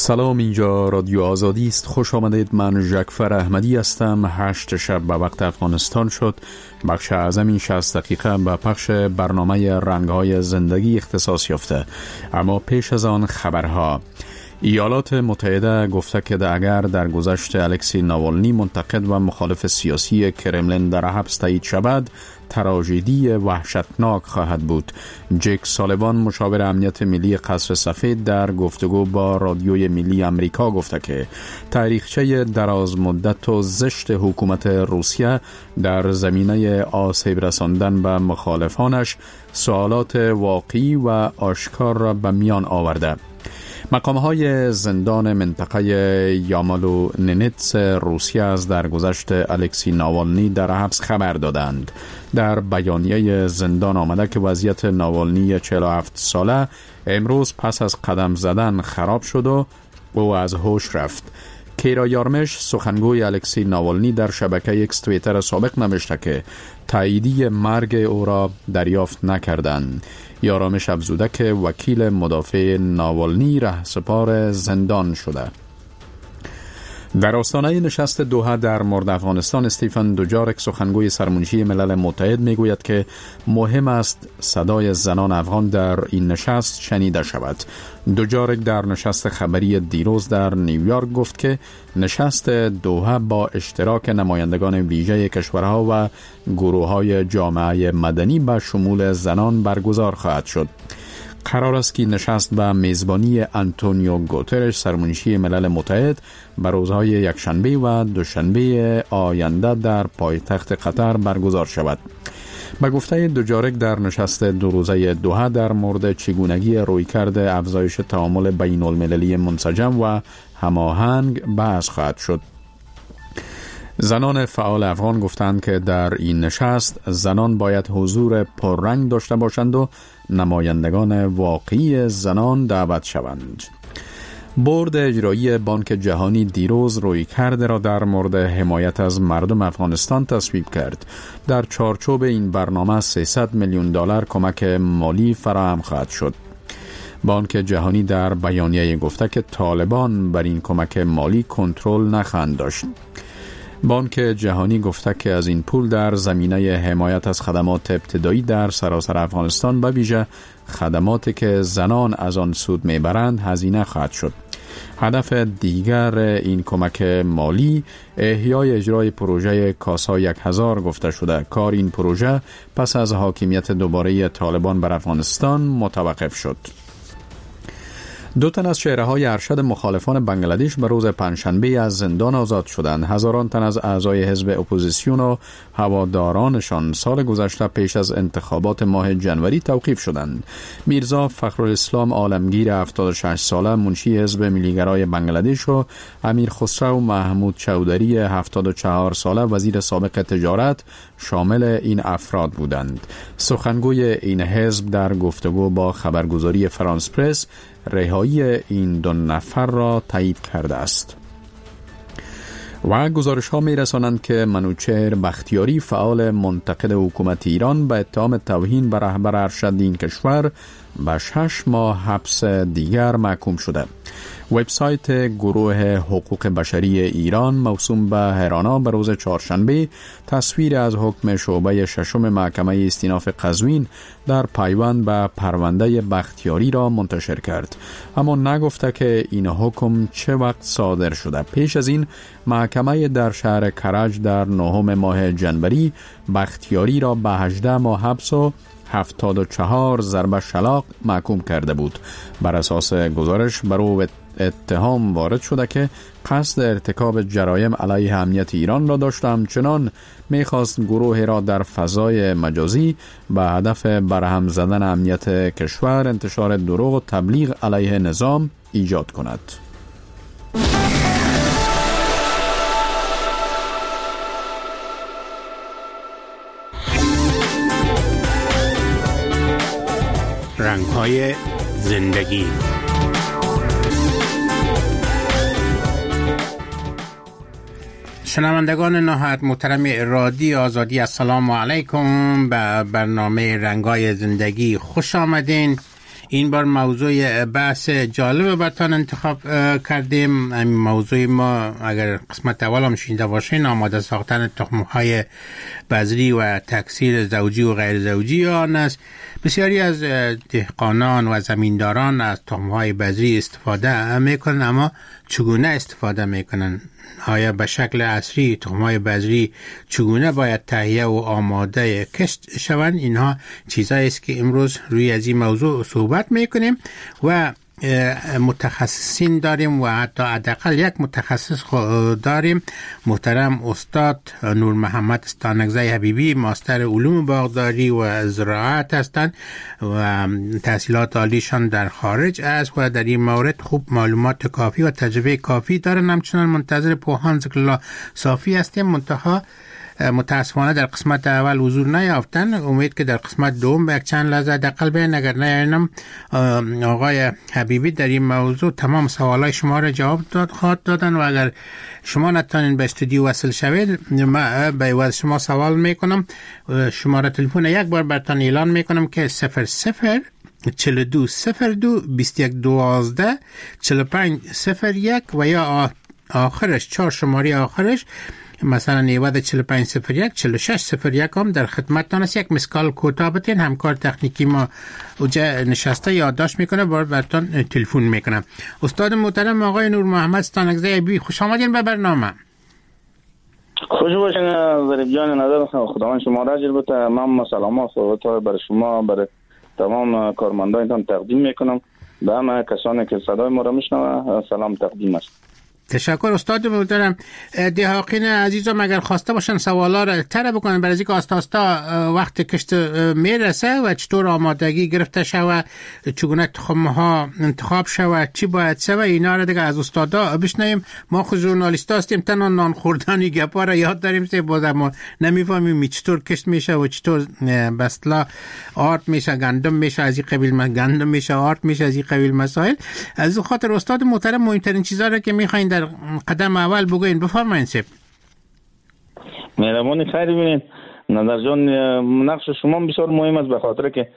سلام، اینجا رادیو آزادی است. خوش آمدید. من ژکفر احمدی هستم. 8 شب به وقت افغانستان شد. بخش اعظمی 60 دقیقه به پخش برنامه رنگ‌های زندگی اختصاص یافته. اما پیش از آن خبرها. ایالات متحده گفته که اگر در گذشت الکسی ناوالنی منتقد و مخالف سیاسی کرملین در حبس تایید شود، تراژدی وحشتناک خواهد بود. جک سالیوان، مشاور امنیت ملی قصر سفید، در گفتگو با رادیوی ملی آمریکا گفته که تاریخچه دراز مدت و زشت حکومت روسیه در زمینه آسیب رساندن به مخالفانش سوالات واقعی و آشکار را به میان آورده. مقام‌های زندان منطقه یامالو نینتس روسیه از درگذشت الکسی ناوالنی در حبس خبر دادند. در بیانیه زندان آمده که وضعیت ناوالنی 47 ساله امروز پس از قدم زدن خراب شد و او از هوش رفت. کیرا یارمش، سخنگوی الکسی ناوالنی، در شبکه اکس توییتر سابق نوشته که تاییدی مرگ او را دریافت نکردند. یارمش افزوده که وکیل مدافع ناوالنی رهسپار زندان شده. در آستانه نشست دوحه در مورد افغانستان، استیفن دوجارک، سخنگوی سرمنشی ملل متحد، میگوید که مهم است صدای زنان افغان در این نشست شنیده شود. دوجارک در نشست خبری دیروز در نیویورک گفت که نشست دوحه با اشتراک نمایندگان ویژه کشورها و گروه‌های جامعه مدنی به شمول زنان برگزار خواهد شد. قرار است که نشست به میزبانی آنتونیو گوترش، سرمنشی ملل متحد، به روزهای یکشنبه و دوشنبه آینده در پایتخت قطر برگزار شود. به گفته دوجارک، در نشست دو روزه دوحه در مورد چگونگی رویکرد افزایش تعامل بین المللی منسجم و هماهنگ بحث خواهد شد. زنان فعال افغان گفتند که در این نشست زنان باید حضور پررنگ داشته باشند و نمایندگان واقعی زنان دعوت شوند. بورد اجرایی بانک جهانی دیروز رویکرد را در مورد حمایت از مردم افغانستان تصویب کرد. در چارچوب این برنامه 300 میلیون دلار کمک مالی فراهم خواهد شد. بانک جهانی در بیانیه گفته که طالبان بر این کمک مالی کنترل نخواهند داشت. بانک جهانی گفته که از این پول در زمینه حمایت از خدمات ابتدایی در سراسر افغانستان، به ویژه خدماتی که زنان از آن سود میبرند، هزینه خواهد شد. هدف دیگر این کمک مالی احیای اجرای پروژه کاسا 1000 گفته شده. کار این پروژه پس از حاکمیت دوباره طالبان بر افغانستان متوقف شد. 2 تن از چهره‌های ارشد مخالفان بنگلادش به روز پنجشنبه از زندان آزاد شدند. هزاران تن از اعضای حزب اپوزیسیون و هوادارانشان سال گذشته پیش از انتخابات ماه جنوری توقیف شدند. میرزا فخرالاسلام عالمگیر 76 ساله، منشی حزب ملیگرای بنگلادش، و امیر خسرو محمود چودری 74 ساله، وزیر سابق تجارت، شامل این افراد بودند. سخنگوی این حزب در گفتگو با خبرگزاری فرانس پرس رهایی این 2 نفر را تایید کرده است. و گزارش ها می رسانند که منوچهر بختیاری، فعال منتقد حکومت ایران، به اتهام توهین به رهبر ارشد این کشور به 6 ماه حبس دیگر محکوم شده. وبسایت گروه حقوق بشری ایران موسوم به هرانا به روز چهارشنبه تصویر از حکم شعبه 6 محکمه استیناف قزوین در پیوند به پرونده بختیاری را منتشر کرد، اما نگفته که این حکم چه وقت صادر شده. پیش از این محکمه در شهر کرج در 9 ماه جنوری بختیاری را به 18 ماه حبس و 74 ضربه شلاق محکوم کرده بود. بر اساس گزارش بر او اتهام وارد شده که قصد ارتکاب جرایم علیه امنیت ایران را داشته، همچنان میخواست گروه را در فضای مجازی به هدف برهم زدن امنیت کشور، انتشار دروغ و تبلیغ علیه نظام ایجاد کند. رنگ‌های زندگی. شنوندگان نهایت محترم رادیو آزادی، السلام علیکم. به برنامه رنگ‌های زندگی خوش آمدین. این بار موضوع بحث جالب براتون انتخاب کردیم. این موضوع ما اگر قسمت اول هم شنیده باشین آماده ساختن تخم‌های بذری و تکثیر زوجی و غیر زوجی آن است. بسیاری از دهقانان و زمینداران از تخم‌های بذری استفاده میکنن، اما چگونه استفاده میکنن؟ آیا به شکل عصری تخم‌های بذری چگونه باید تهیه و آماده کشت شوند؟ اینها چیزایی است که امروز روی از این موضوع صحبت میکنیم و متخصصین داریم و حتی حداقل یک متخصص داریم. محترم استاد نور محمد استانکزی حبیبی ماستر علوم باغداری و زراعت هستند و تحصیلات عالیشان در خارج است و در این مورد خوب معلومات کافی و تجربه کافی دارن. همچنان منتظر پوهان ذکرالله صافی هستیم، منتها متاسفانه در قسمت اول حضور نیافتن. امید که در قسمت دوم به یک چند لحظه حداقل بیان. اگر نیاینم آقای حبیبی در این موضوع تمام سوالای شما را جواب خواهد دادن و اگر شما نتونین به استودیو وصل شوید ما به عوض شما سوال میکنم. شماره تلفن یک بار براتون اعلان میکنم که 00 42 02 21 12 45 01 و یا آخرش 4 شماره آخرش مثلا 90 4501 4601 هم در خدمتتان است. یک مسکال کوتاه بتین، همکار تکنیکی ما اوجا نشسته یادداشت میکنه، براتون تلفن میکنم. استاد محترم آقای نور محمد استانکزی حبیبی، خوش آمدین به برنامه. خوش باشین ظریف جان، نظر خداوند شما را اجر بده. تمام سلامات و برای شما، برای تمام کارمندانتان تقدیم میکنم. به همه کسانی که صدای ما را میشنوه سلام تقدیم است. تشکر استاد محترم. دهاقین عزیزم اگر خواسته باشن سوالا را طرح بکنن برای اینکه آستا وقت کشت میرسه و چطور آمادگی گرفته شوه، چگونه تخم‌ها انتخاب شوه، چی باید شوه، اینا را دیگه از استادا بشنویم. ما خود ژورنالیست هستیم، تنها نان خوردن گپا را یاد داریم، سه بازم ما نمیفهمیم چطور کشت میشه و چطور بسلا آرد میشه، گندم میشه از این قبیل، گندم میشه آرد میشه از این قبیل مسائل. از خاطر استاد محترم مهمترین چیزا را که میخواین در قدم اول بگوین بفرمایید. سب مهربانی خیر ببینید نظر جان، نقش شما بسیار مهم است به خاطر که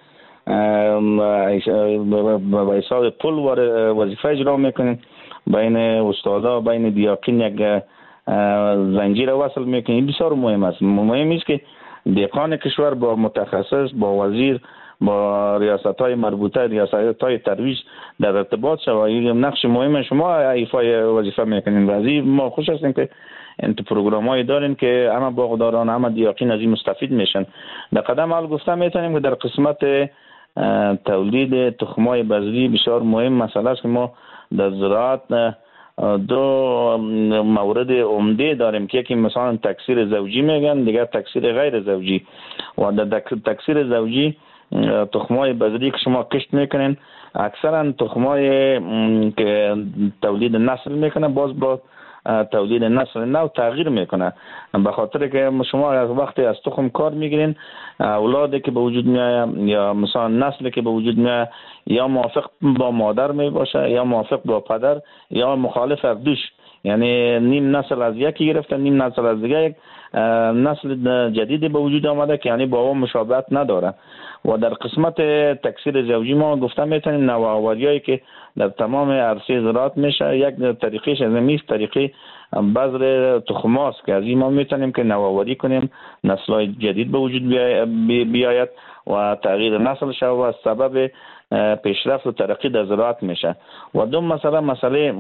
به حساب پل وظیفه اجرا میکنین، بین استادا بین دیاقین یک زنجیر وصل میکنین. بسیار مهم است. مهم است که دهقان کشور با متخصص، با وزیر، با ریاست‌های مربوطه، ریاست‌های ترویج در ارتباط شود. نقش مهم شما ایفای وظیفه میکنین و از ما خوش هستیم که این پروگرام‌های دارین که همه باغداران، همه دیاقین از این مستفید میشن. در قدم اول گفته میتونیم که در قسمت تولید تخم‌های بذری بسیار مهم مسئله است که ما در زراعت دو مورد عمده داریم که یکی مثلا تکثیر زوجی میگن، دیگر تکثیر غیر زوجی. و در تکثیر زوجی تخم‌های بذری که شما کشت میکنین اکثرا تخم‌های که تولید نسل میکنه باز با تولید نسل نو تغییر میکنه، به خاطر که شما وقتی از تخم کار میگیرین اولادی که به وجود میاد یا مثلا نسلی که به وجود میاد یا موافق با مادر میباشه یا موافق با پدر یا مخالف از دوش، یعنی نیم نسل از یکی گرفته نیم نسل از دیگه یک نسل جدیدی به وجود آمده که یعنی با او مشابهت نداره. و در قسمت تکثیر زوجی ما گفته میتونیم نوآوریایی که در تمام عرصه زراعت میشه، یک طریقش از میست طریقه بذر تخماست که از این ما میتونیم که نوآوری کنیم، نسل‌های جدید به وجود بیاید و تغییر نسل شود و سبب پیشرفت و ترقی در زراعت میشه. و دوم مسئله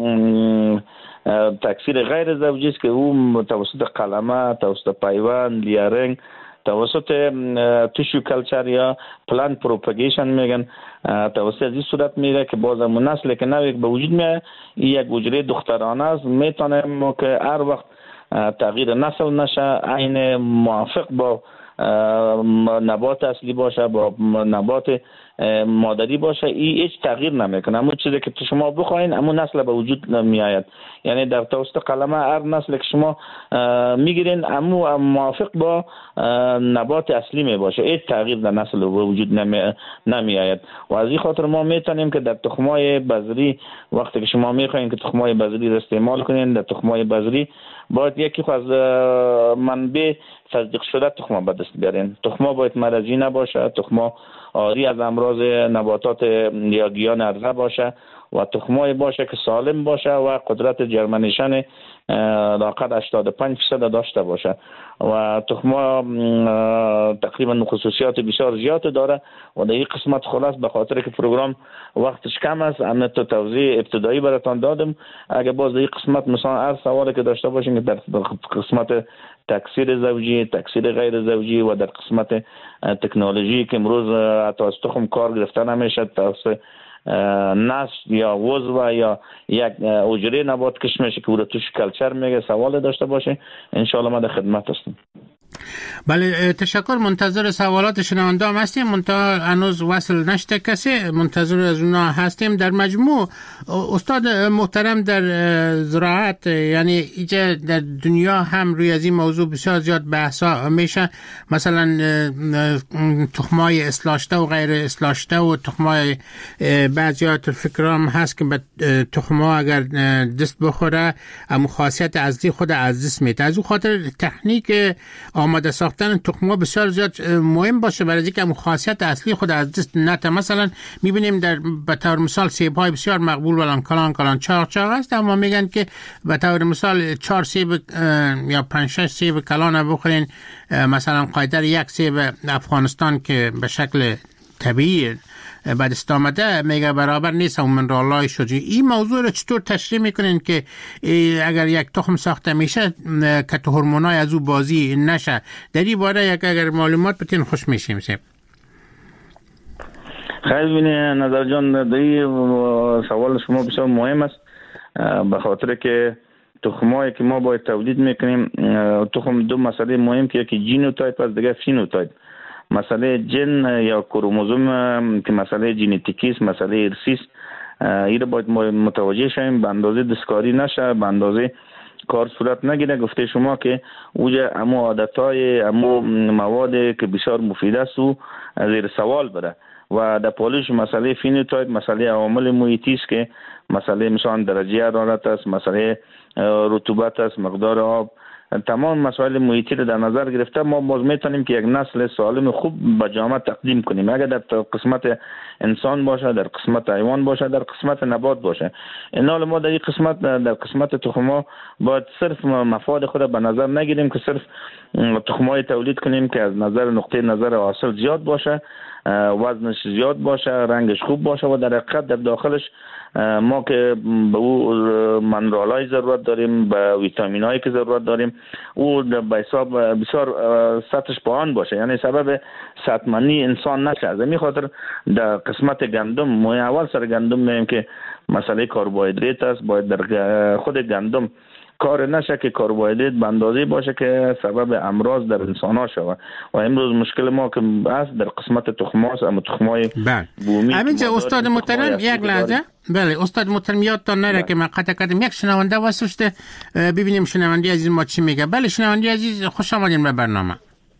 تکثیر غیر زوجی است که او توسط قلمه، توسط پیوند، لیارنگ، توسط تیشو کلچر یا پلانت پروپاگیشن میگن، توسط از این صورت میره که باز همون نسل که نوی به وجود میاد یک حجره دخترانه است، میتونیم که هر وقت تغییر نسل نشه عین موافق با نبات اصلی باشه، با نبات مادری باشه، این هیچ تغییر نمیکنه. همون چیزی که شما بخواین همون نسل به وجود میآید. یعنی در توسط قلمه هر نسل که شما میگیرین همون موافق با نبات اصلی می باشه، هیچ تغییر در نسل به وجود نمیآید. و از این خاطر ما میتونیم که در تخم‌های بذری وقتی که شما میخواین که تخم‌های بذری را استعمال کنین، در تخم‌های بذری باید یکی از منبع تصدیق شده تخم به دست بیارین. تخم باید مرضی نباشه، تخم آری از امراض نباتات یا گیاه عرضه باشه و تخمای باشه که سالم باشه و قدرت جرمنیشن لااقل 85% داشته باشه و تخم‌ها تقریبا خصوصیات بسیار زیاد داره و در این قسمت خلاص به خاطر که پروگرام وقتش کم است اما تو توضیح ابتدایی براتون دادم. اگه باز در این قسمت مثلا هر سوالی که داشته باشین که در قسمت تکثیر زوجی، تکثیر غیر زوجی و در قسمت تکنولوژی که امروز حتی از تخم کار گرفته نمیشه، توسط نسل یا عضو یا یک حجره نبات کش میشه که او توش کلچر میگه، سوال داشته باشه انشاءالله ما در خدمت هستیم. بله تشکر. منتظر سوالات شنونده هم هستیم، منتها هنوز وصل نشده کسی، منتظر از اونا هستیم. در مجموع استاد محترم در زراعت یعنی اینجا در دنیا هم روی از این موضوع بسیار زیاد بحثا میشه، مثلا تخمای اصلاحشده و غیر اصلاحشده و تخمای بعضیات فکرام هست که به تخما اگر دست بخوره اما خاصیت اصلی خود از دست میده. از اون خاطر تکنیک آماده ساختن تخم‌ها بسیار زیاد مهم باشه برای اینکه اون خاصیت اصلی خود از دست نده. مثلا می‌بینیم در به طور مثال سیب‌های بسیار مقبول ولان کلان چاق است، اما میگن که به طور مثال 4 سیب یا 5-6 سیب کلان بخورین، مثلا قاعده یک سیب افغانستان که به شکل طبیعی بعد است آمده میگه برابر نیست اون منرالای شجاعی. این موضوع رو چطور تشریح میکنین که اگر یک تخم ساخته میشه که تو هورمونای از او بازی نشه؟ در این باره یک اگر معلومات بتین خوش میشیم. خیلی بینه نظر جان، در سوال شما بسیار مهم است به خاطر که تخمایی که ما باید تولید میکنیم، تخم دو مسئله مهم که یکی ژنوتایپ است دیگه فینوتایپ. مسئله جن یا کروموزوم که مسئله ژنتیکی است، مسئله ارثی است، این باید متوجه شیم، به اندازه دستکاری نشه، به اندازه کار صورت نگیره. گفته شما که اوجه امو عادتهای امو مواد که بسیار مفید است و زیر سوال بره و در پالش مسئله فینوتایپ، مسئله عوامل محیطی است که مسئله مثلا درجه حرارت است، مسئله رطوبت است، مقدار آب، تمام مسائل محیطی رو در نظر گرفته ما باز میتونیم که یک نسل سالم خوب به جامعه تقدیم کنیم. اگر در قسمت انسان باشه، در قسمت حیوان باشه، در قسمت نبات باشه، این حال ما در این قسمت در قسمت تخم‌ها باید صرف مفاد خود به نظر نگیریم که صرف تخم‌های تولید کنیم که از نظر نقطه نظر حاصل زیاد باشه، وزنش زیاد باشه، رنگش خوب باشه و در حقیقت در داخلش ما که به او منرال‌های ضرورت داریم، به ویتامین‌هایی که ضرورت داریم، او به حساب بسیار سطحش پایین باشه، یعنی سبب سطمنی انسان نشه. از این خاطر در قسمت گندم ما اول سر گندم میگیم که مسئله کربوهیدرات است، باید در خود گندم کار نشه که کربوهیدرات به اندازه باشه که سبب امراض در انسان ها شود و امروز مشکل ما که است در قسمت تخم‌هاست، اما تخم‌های بومی. همینجا استاد محترم یک لحظه، بله استاد محترم یادتان نره که من قطع کردم، یک شنونده واسه ببینیم شنونده عزیز ما چی میگه. بله شنونده عزیز خوش آمدین به برنامه.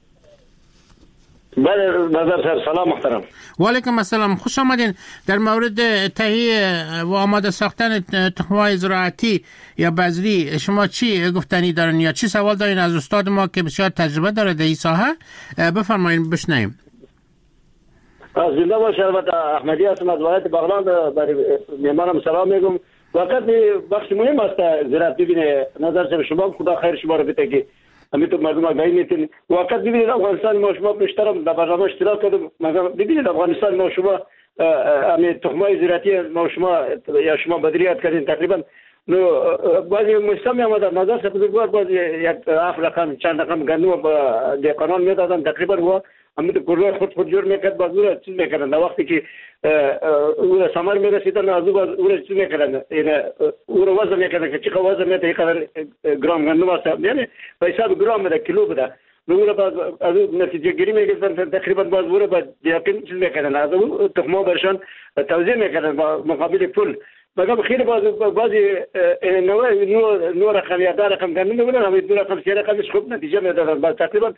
بله نظر سلام محترم. و علیکم السلام، خوش آمدین. در مورد تهیه و آماده ساختن تخم‌های زراعتی یا بذری شما چی گفتنی دارین یا چی سوال دارین از استاد ما که بسیار تجربه داره در این ساحه؟ بفرمایید بشنویم. زنده باش. البته احمدی هستم از ولایت بغلان، برای میهمانم سلام میگم. وقت بخش مهم است زراعت. ببینه نظر شما خدا خیر شما رو بده که همینطور مردم آگاهی میتونید. وقت ببینید افغانستان ما شما بیشترم در برنامه اشتراک کردم. مثلا ببینید افغانستان ما شما همین تخم‌های زراعتی ما شما یا شما بدریات کردین تقریبا نو بعضی مستمی آمدن نظر سے بزرگوار باز یک رقم چند رقم گندم با دهقانان میدادن تقریبا هوا همینطور گروه خود جور میکرد باز او را چیز میکردن. وقتی که او را ثمر میرسیدن از او باز او را چیز میکردن، او را وزن میکردن که چقدر وزن میده اینقدر گرم گندم است، یعنی به حساب گرم میده کیلو بده. او را باز از نتیجه گیری میگرفتن تقریبا باز او را باز یقین چیز میکردن، از او تخم‌ها برشان توزیع میکردن مقابل پول. مگم خیلی بعضی نوع رقم یا 10 رقم گندم میبودن، همین 2 رقم 3 رقمش خوب نتیجه میدادن. باز تقریبا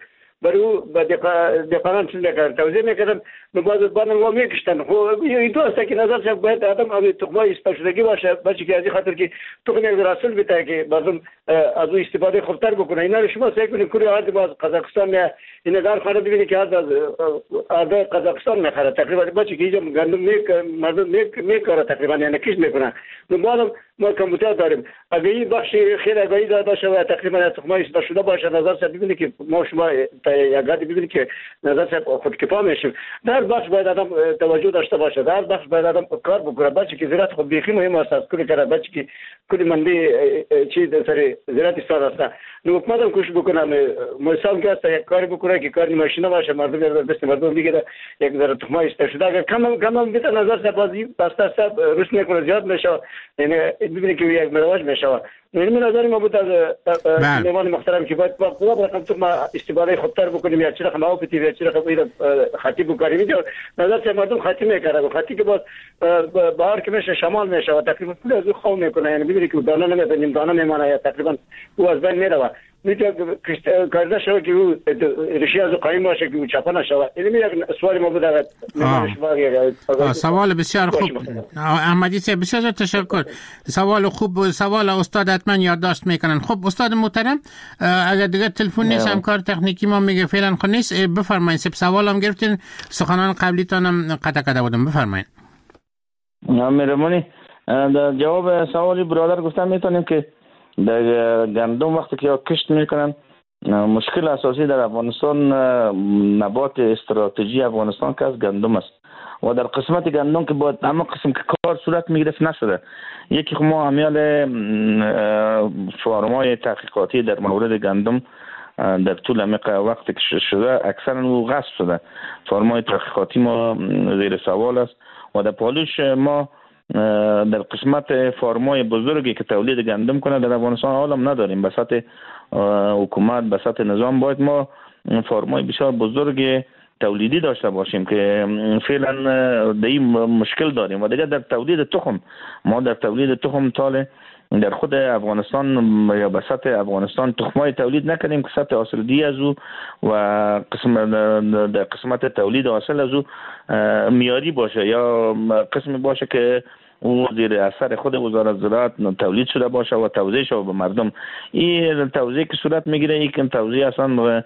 برو به دقیقاً چون نکردن توضیح میکردن بعد ما میکشتن. خب این دوسته که نظر شد باید آدم آبی تخمای اسپشدگی باشه بچه که از این خاطر که تخم یک رسول بیته که مردم از او استفاده خوبتر بکنه. اینا رو شما سعی کنید کوری آرد باز قزاقستان این در خانه ببینید که از آرد قزاقستان میخره تقریبا بچه که اینجا گندم مردم میکاره تقریبا یعنی کش میکنن. بعدم ما کامپیوتر داریم اگه این بخش خیلی آگاهی داده باشه و تقریبا تخمای اسپشده باشه نظر شد ببینید که ما شما یک گاردی ببینید که نظر شد خودکفا میشیم. در بخش باید آدم توجه داشته باشه، در بخش باید آدم کار بکنه. بچه که زراعت خود بیخی مهم است از کلی کرد بچه که کلی مندی چی سر زراعت استاد است نو حکومت هم کوشش بکنه مثلا که است یک کاری بکنه که کاری ماشینا باشه مردم دست مردم دیگه یک ذره تخمای استشده اگر کم بیت نظر شد بازی بسته سب روش میکنه زیاد میشه یعنی ببینید که یک مروج میشه. من نظر ما بود از میوان محترم که باید با رقم تو ما استفاده خودتر بکنیم یا چرا خما اوپتی یا چرا خما خطی بکنیم. اینجا نظر چه مردم خطی میکرده خطی که باز بهار که میشه شمال میشه و تقریبا پول از او خواه میکنه یعنی ببینید که دانه نمیده نیم دانه میمانه یا تقریبا او از بین میره میتونه کارده شده که او رشی از او قایم باشه که او چپا نشود. این یک سوالی ما بود سوال بسیار خوب احمدی صاحب بسیار تشکر. سوال خوب سوال استاد حتما یادداشت میکنن. خب استاد محترم اگر دیگه تلفن نیست همکار تکنیکی ما میگه فعلا خود نیست بفرمایید. سوالم گرفتین سخنان قبلیتانم قطع بودم بفرمایید. مهربانی در جواب سوالی برادر گفتم میتونیم که در گندم وقتی که کشت میکنن مشکل اساسی در افغانستان نبات استراتژی افغانستان که از گندم است و در قسمت گندم که باید اما قسم که کار صورت میگرفت نشده. یکی که ما امیال فارمای تحقیقاتی در مورد گندم در طول وقت که شده اکثرا او غصب شده. فارمای تحقیقاتی ما زیر سوال است و در پالوش ما در قسمت فارمای بزرگی که تولید گندم کنه در افغانستان عالم نداریم. به سطح حکومت به سطح نظام باید ما فارمای بسیار بزرگ تولیدی داشته باشیم که فعلا در این مشکل داریم. و دیگه در تولید تخم ما در تولید تخم تاله در خود افغانستان یا به سطح افغانستان تخمای تولید نکنیم که سطح حاصلدهی از او و در قسمت تولید حاصل از او میاری باشه یا قسمی باشه که او زیر اثر خود وزارت زراعت تولید شده باشه و توزیع شده به مردم. این توزیع که صورت میگیره این توزیع اصلا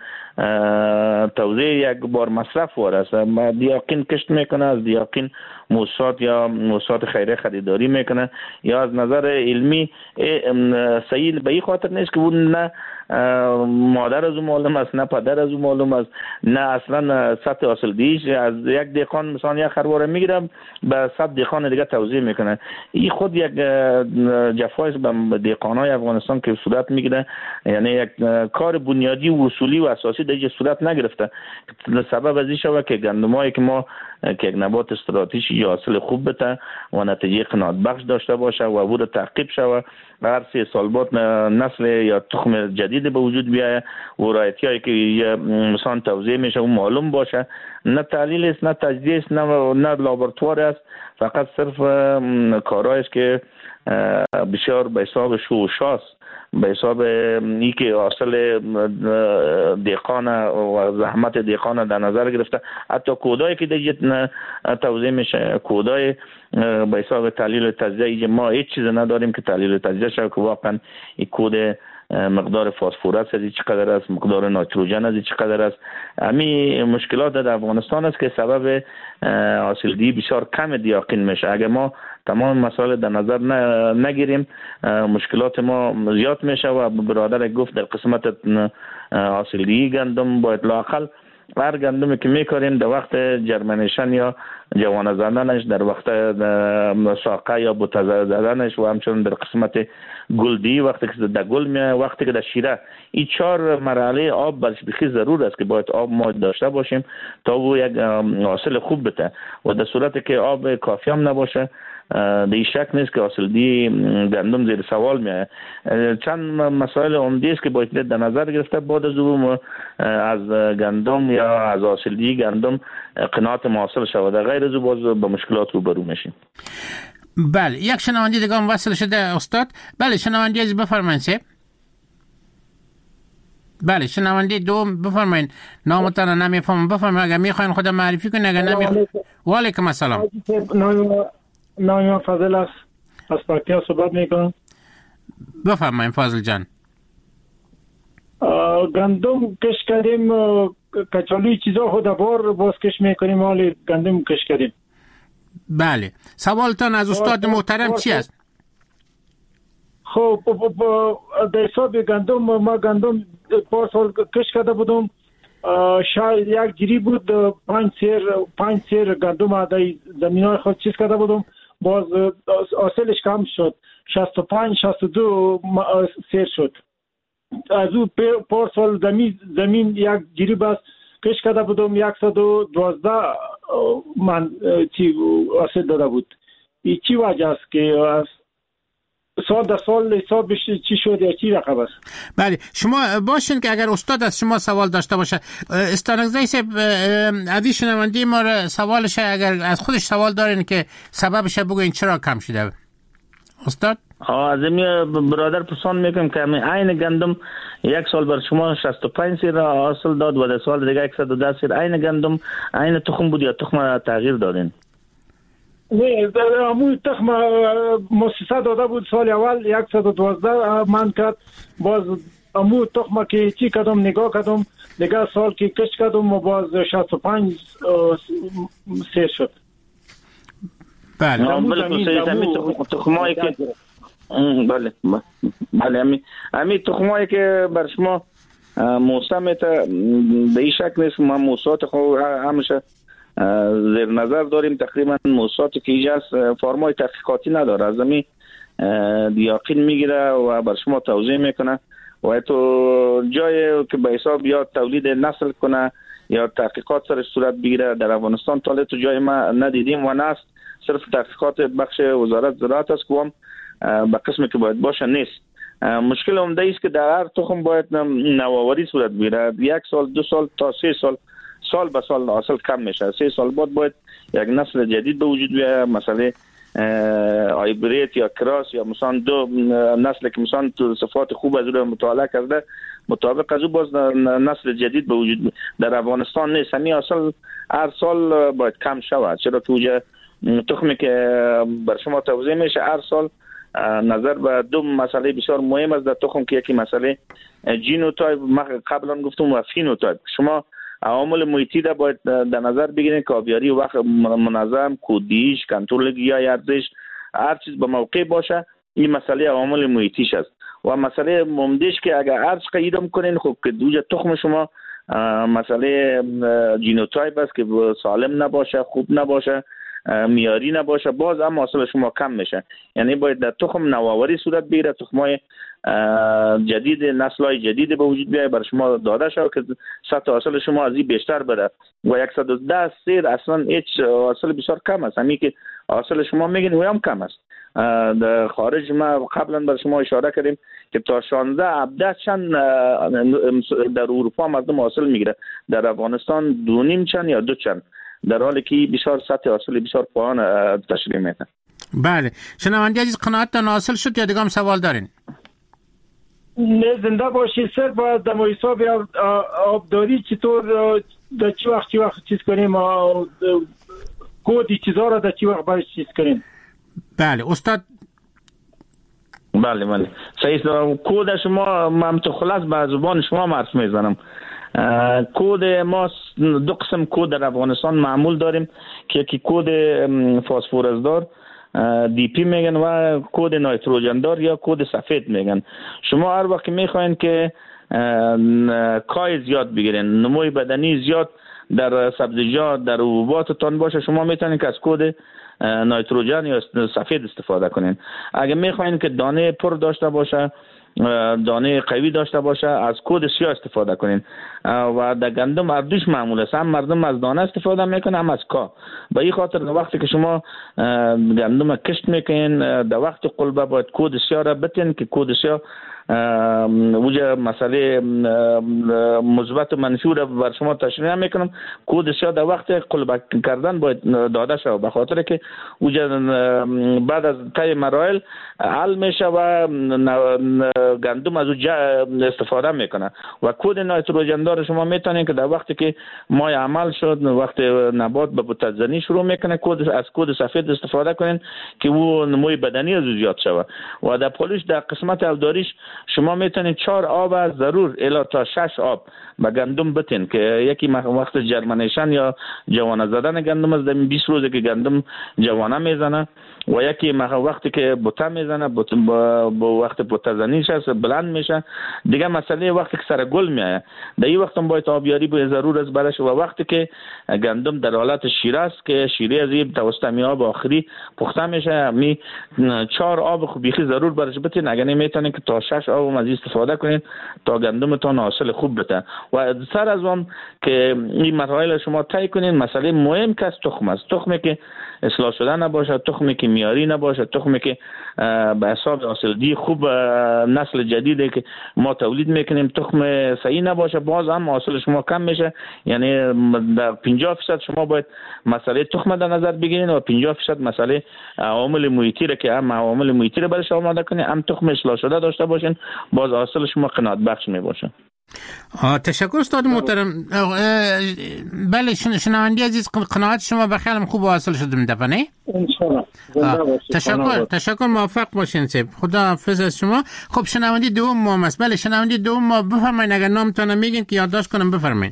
توزیع یک بار مصرف وار است. دیاقین کشت میکنه از دیاقین موسسات یا موسسات خیریه خریداری میکنه یا از نظر علمی صحیح به این خاطر نیست که اون نه مادر از اون معلوم است نه پدر از اون معلوم است نه اصلا سطح حاصلدهیش از یک دیقان مثلا یک خرواره میگیره به 100 دیقان دیگه توزیع میکنه. این خود یک جفای به دیقانای افغانستان که صورت میگیره یعنی یک کار بنیادی و اصولی و اساسی در صورت نگرفته. سبب از این شده که گندمایی که ما که یک نبات استراتژی حاصل خوب بده و نتیجه قناعت بخش داشته باشه و او را تعقیب شود هر 3 سال بعد نسل یا تخم جدید به وجود بیاید و رایتیایی که مثلا توزیع میشه و معلوم باشه نه تحلیل است نه تجزیه است نه لابراتوار است فقط صرف کارهایی است که بسیار به حساب شوشاست به حساب ای که حاصل دیقان و زحمت دیقان در نظر گرفته. حتی کودایی که دیگه توزیع میشه کودای به حساب تحلیل تجزیه ما هیچ چیز نداریم که تحلیل تجزیه شد که واقعا این کود مقدار فسفرس از چقدر است مقدار نایتروژن از چقدر است. همین مشکلات در افغانستان است که سبب حاصلدهی بسیار کم دیاقین میشه. اگر ما تمام مسائل در نظر نگیریم مشکلات ما زیاد میشه و برادر گفت در قسمت حاصلدهی گندم باید لااقل هر گندمی که میکاریم در وقت جرمنیشن یا جوانه زدنش در وقت ساقه یا بوته زدنش و همچنین در قسمت گلدی وقتی که در گل میاد وقتی که در شیره این 4 مرحله آب برش بخی ضرور است که باید آب ما داشته باشیم تا او یک حاصل خوب بده و در صورتی که آب کافی هم نباشه دیگه شک نیست که حاصلدهی گندم زیر سوال میاد. چند مسائل عمده است که باید در نظر گرفته بعد از او از گندم یا از حاصلدهی گندم قناعت ما حاصل شود غیر از او باز با مشکلات روبرو میشیم. بله یک شنونده دیگه هم وصل شده استاد. بله شنونده عزیز بفرمایید. بله شنونده دوم بفرمایید. نامتان نمیفهمم، بفرمایید اگر میخواین خودم معرفی کنید، اگر نمیخواین. و علیکم السلام. نام فاضل است، از پکتیا صحبت میکنم. بفرمایید فاضل جان. گندم کش کردیم، کچالوی چیزا خود بار باز کش میکنیم، حال گندم کش کردیم. بله سوالتان از استاد محترم چی است؟ خب در حساب گندم، ما گندم پارسال کش کرده بودم، شاید یک جری بود، 5 سیر گندم در زمینای خود چیز کرده بودم، باز حاصلش کم شد، 65-62 سیر شد. از او پارسال زمین یک جری بس کش کرده بودم، 112 من چی حاصل داده بود. این چی وجه است که سال در سال حسابش چی شد یا چی رقم است؟ بله شما باشین که اگر استاد از شما سوال داشته باشه، استانگزی صاحب عزیز شنونده ما را سوالش اگر از خودش سوال دارین که سببش بگوین چرا کم شده استاد؟ از این برادر پرسان میکنم که این گندم یک سال بر شما 65 سیر حاصل داد و در سال دیگه 110 سیر. این گندم این تخم بود یا تخم تغییر دادین؟ نه امو تخم مؤسسه داده بود سال اول 112 من کرد، باز امو تخم که چی کردم نگاه کردم دیگه سال که کش کردم و باز 65 سیر شد. بله تخمایی که بله امی تخمایی که بر شما موسم به این شکل نیست. ما موسات خود همیشه زیر نظر داریم، تقریبا موساتی که اینجا فرمای تحقیقاتی نداره، از زمین دیاقین میگیره و بر شما توضیح میکنه و تو جایی که به حساب یا تولید نسل کنه یا تحقیقات سرش صورت بگیره در افغانستان تا تو جای ما ندیدیم و نه، صرف تحقیقات بخش وزارت زراعت است که هم به قسمی که باید باشه نیست. مشکل عمده است که در هر تخم باید نوآوری صورت بگیره، 1 سال 2 سال تا 3 سال به سال حاصل کم میشه. 3 سال بعد باید یک نسل جدید به وجود بیاید، مثلا هایبرید یا کراس یا مثلا دو نسل که مثلا صفات خوب از اون مطالعه کرده مطابق از او باز نسل جدید به وجود در افغانستان نیست. همین حاصل هر سال باید کم شود، چرا که تخمی که بر شما توضیح میشه هر سال نظر به دو مسئله بسیار مهم است در تخم که یکی مسئله جینوتایپ، ما قبلا گفتم، و فینوتایپ. شما عوامل محیطی را باید در نظر بگیرید که آبیاری وقت منظم، کودیش، کنترل گیاه، ارزش، هر چیز به موقع باشه. این مسئله عوامل محیطیش است و مسئله عمده‌اش که اگر ارز قیدم کنین خب که دوجه تخم شما مسئله جینوتایپ است که سالم نباشه، خوب نباشه، میاری نباشه، باز هم حاصل شما کم میشه. یعنی باید در تخم نوآوری صورت بگیره، تخمای جدید، نسل‌های جدید به وجود بیاید بر شما داده شود که سطح حاصل شما از این بیشتر بره و 110 سیر اصلا هیچ حاصل بسیار کم است. همین که حاصل شما میگین و هم کم است. در خارج ما قبلا بر شما اشاره کردیم که تا 16-17 چند در اروپا مردم حاصل میگیره، در افغانستان 2.5 چند یا 2 چند، در حالی که بسیار سطح حاصل بسیار پایین تشریح میکنه. بله شنونده عزیز قناعتتان حاصل شد یا دیگه هم سوال دارین؟ نه زنده باشی سر باید در حساب آبداری چطور در چی وقت چیز کنیم، کودی چیزا را در چی وقت باید چیز کنیم؟ بله استاد. بله صحیح. کود شما من تو خلاص به زبان شما معرف میزنم. کود ما 2 قسم کود در افغانستان معمول داریم که یکی کود فسفرسدار دی پی میگن و کود نایتروژن دار یا کود سفید میگن. شما هر وقت میخواین که کای زیاد بگیرین، نموی بدنی زیاد در سبزیجات، در حبوباتتان باشه، شما میتونین که از کود نایتروژن یا سفید استفاده کنین. اگه میخواین که دانه پر داشته باشه، دانه قوی داشته باشه، از کود سیاه استفاده کنین. و در گندم اردوش معمول است، هم مردم از دانه استفاده میکنن هم از کا. به این خاطر در وقتی که شما گندم کشت میکنین در وقت قلبه باید کود سیاه را بتین که کود سیاه وجه مسئله مثبت و منفی رو بر شما تشریح میکنم. کد سیاه در وقت قلب کردن باید داده شود، به خاطر که وجه بعد از طی مراحل حل میشه و گندم از استفاده میکنه و کد نایتروژن دار شما میتونید که در وقتی که مای عمل شد، وقت نبات به بوت‌زنی شروع میکنه، از کد سفید استفاده کنین که او نموی بدنی از زیاد شود. و در پولش در قسمت اوداریش شما میتونید 4 آب ضرور الی تا 6 آب به گندم بتین که یکی وقت جرمنیشن یا جوانه زدن گندم از 20 روزه که گندم جوانه میزنه و یکی وقتی که بوته میزنه با وقت بوت‌زنیش است بلند میشه. دیگه مسئله وقتی که سر گل میایه در این وقت هم باید آبیاری به ضرور از برش و وقتی که گندم در حالت شیره است که شیره از این توسط می آب آخری پخته میشه، می 4 آب خوب بیخی ضرور برش بتین. اگر نمیتونین که تا 6 آب از استفاده کنین تا گندمتون حاصل خوب بده. و سر از اون که این مراحل شما طی کنین، مسئله مهم که از تخم است. تخمی که اصلاح شده نباشه، تخمی که میاری نباشه، تخمی که به حساب حاصلدهی خوب نسل جدیدی که ما تولید میکنیم تخم صحیح نباشه، باز هم حاصل شما کم میشه. یعنی در 50% شما باید مسئله تخم در نظر بگیرین و 50% مسئله عوامل محیطی را که هم عوامل محیطی را برش آماده کنین، هم تخم اصلاح شده داشته باشین، باز حاصل شما قناعت بخش میباشه. تشکر استاد محترم. بله شنوندی عزیز، قناعت شما به خیالم خوب حاصل شده این دفعه، نه؟ انشالله. تشکر، موفق باشین سیب. خدا حافظ از شما. خب شنوندی دوم ما است. بله شنوندی دوم ما، بفرمایید اگر نامتون میگین که یادداشت کنم. بفرمایید.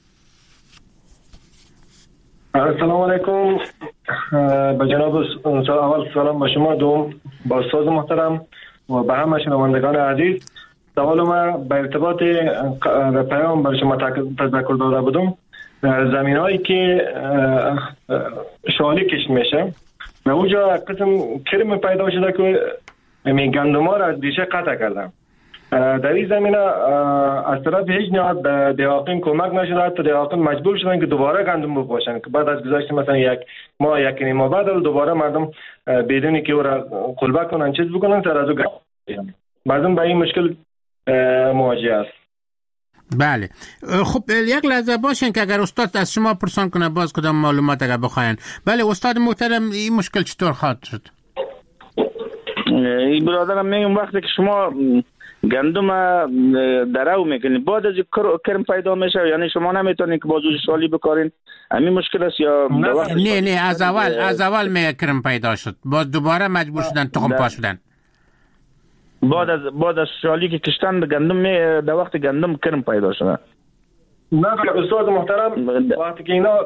السلام علیکم. به جناب اول سلام به شما، دوم با استاد محترم و به همه شنوندگان عزیز. سوال ما به ارتباط پیام بر شما تذکر داده بودم، زمین هایی که شالی کشت میشه و اونجا قسم کرم پیدا شده که گندم ها را از ریشه قطع کردن. در این زمینه از طرف هیچ نهاد به دهاقین کمک نشده، حتی دهاقین مجبور شدن که دوباره گندم بپاشن که بعد از گذشت مثلا یک ماه بعد دوباره مردم بدونی که او را قلبه کنن چیز بکنن سر از او گندم. مردم به این مشکل مواجه است. بله خب یک لحظه باشین که اگر استاد از شما پرسان کنه باز کدام معلومات اگر بخواین. بله استاد محترم، این مشکل چطور خواهد شد؟ این برادرم میگم وقتی که شما گندم درو میکنید بعد از کرم پیدا میشه، یعنی شما نمیتونید که بازو شالی بکارین، همین مشکل است یا نه از اول می کرم پیدا شد باز دوباره مجبور شدن تخم پا شدن؟ بعد از شالی که کشتن گندم در وقت گندم کرم پیدا شده. نه استاد محترم، وقتی که اینا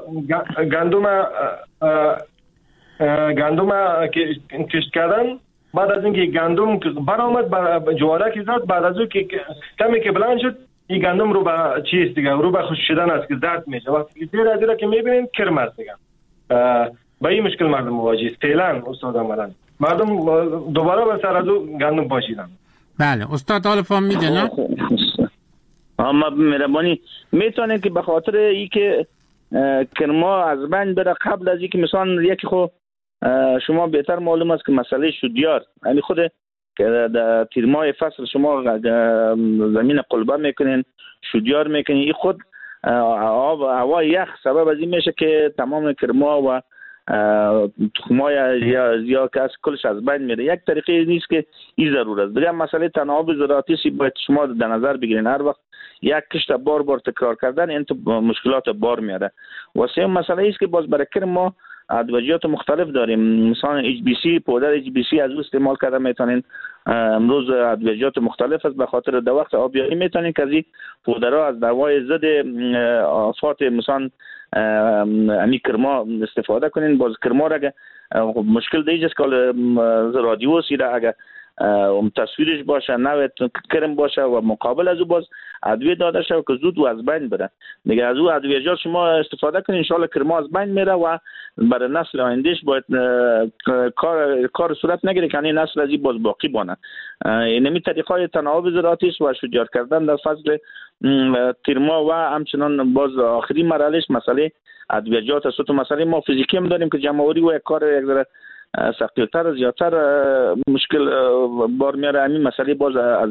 گندم کشت کردن، بعد از اینکه گندم برآمد جواره که زد، بعد از اون که کمی که بلند شد این گندم رو به چیز دیگه رو به خشک شدن است که زرد میشه. وقتی که زیر از را که میبینید کرم است دیگه. با این مشکل مردم مواجه است. فعلا استاد مردم دوباره به سر از او گندم پاشیدن. بله استاد حال فهم میده نه؟ اما مهربانی میتونه که به خاطر ای که کرما از بین بره قبل از اینکه مثلا یکی خو شما بهتر معلوم است که مسئله شودیار، یعنی خود که در تیرماه فصل شما زمین قلبه میکنین شودیار میکنین، این خود آب هوا یخ سبب از این میشه که تمام کرما و تخمای یا که از کلش از بین میره. یک طریقه نیست که این ضرور است. دیگه مسئله تناوب زراعتی سی باید شما در نظر بگیرین. هر وقت یک کشت بار تکرار کردن این تو مشکلات بار میاره. و سوم مسئله است که باز برای کرم ما ادویجات مختلف داریم، مثلا HBC پودر HBC از او استعمال کرده میتونین. امروز ادویجات مختلف است، به خاطر در وقت آبیاری میتونین که از این پودرها از دوای ضد آفات مثلا امی کرما استفاده کنین. باز کرما را مشکل دیگه است که رادیوسی را اگر تصویرش باشه نوید کرم باشه و مقابل از او باز ادویه داده شد که زود و از بین بره دیگه. از او ادویجات شما استفاده کنین، ان شاء الله کرما از بین میره و برای نسل آیندهش باید کار صورت نگیره که این نسل از این باز باقی بانه. اینمی طریقای تناوب زراعتی و شجار کردن در فصل تیرما و همچنان باز آخری مرحلهش مسئله ادویجات است. تو مسئله ما فیزیکی هم داریم که جمع آوری و کار یک ذره ثقیل‌تر زیادتر مشکل بار میاره. همین مسئله باز از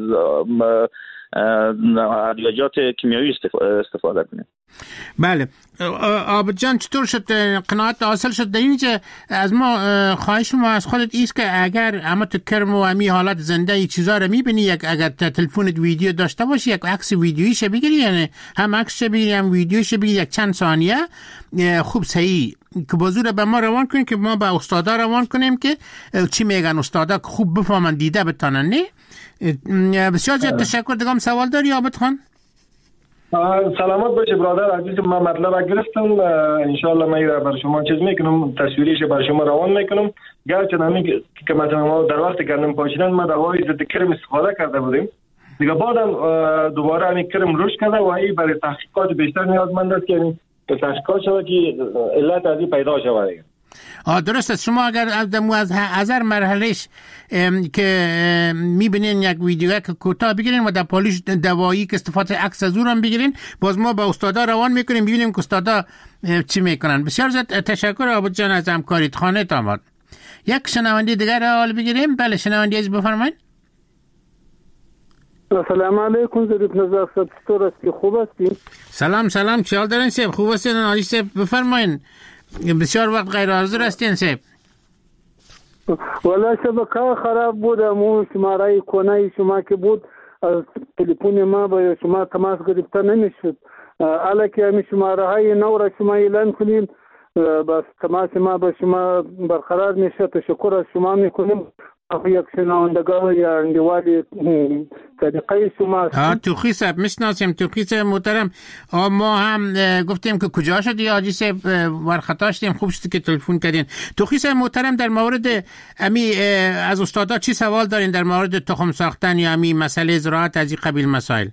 ادویه‌جات کیمیایی استفاده کنه. بله عابد جان، چطور شد قناعت حاصل شد در اینجا؟ از ما خواهش ما از خودت ایست که اگر اما تو کرم و امی حالت زنده ای چیزا رو میبینی، یک اگر تلفنت ویدیو داشته باشی یک عکس ویدیویش بگیری، یعنی هم عکسش بگیری هم ویدیوش بگیری، یک چند ثانیه خوب صحیح که بازور به ما روان کنیم که ما به استادا روان کنیم که چی میگن استادا خوب بفهمن دیده بتانن. نه بسیار زیاد تشکر. دیگه سوال داری عابد خان؟ سلامت باشه برادر عزیز. من مطلب گرفتم، انشالله من برای شما چیز میکنم، تصویریش برای شما روان میکنم. گرچه نمی که مثلا ما در وقت گندم پاشیدن ما دوای ضد کرم استفاده کرده بودیم، دیگه بعدم دوباره همین کرم رشد کرده و این برای تحقیقات بیشتر نیازمند است که به تحقیقات شود که علت از این پیدا شود. درست است. شما اگر از هر مرحلهش که میبینین یک ویدیو که کوتاه بگیرین و در پالیش دوایی که استفاده عکس از اون هم بگیرین، باز ما با استادا روان میکنیم ببینیم که استادا چی میکنن. بسیار زیاد تشکر عابد جان از همکاریت. خانه تاماد. یک شنونده دیگر حال بگیریم. بله شنونده عزیز بفرمایید. السلام علیکم. ظریف نظر صاحب چطور هستی؟ خوب هستی؟ سلام چه حال دارین صاحب؟ خوب هستین؟ عالی صاحب بفرمایید. بسیار وقت غیر حاضر هستین صاحب. والا شبکه خراب بود. مو شماره کنه شما که بود از تلفن ما به شما تماس گرفته نمیشد. حالا که همین شماره های نو را شما اعلان کنین بس تماس ما به شما برقرار میشه. تشکر از شما میکنیم. یک شنوندگان یا اندوالی طریقه شما. توخی صاحب میشناسیم. توخی صاحب محترم. ما هم گفتیم که کجا شدی حاجی صاحب ورخطاشتیم. خوب شد که تلفن کردین. توخی صاحب محترم در مورد امی از استادا چی سوال دارین در مورد تخم ساختن یا امی مسئله زراعت از این قبیل مسائل؟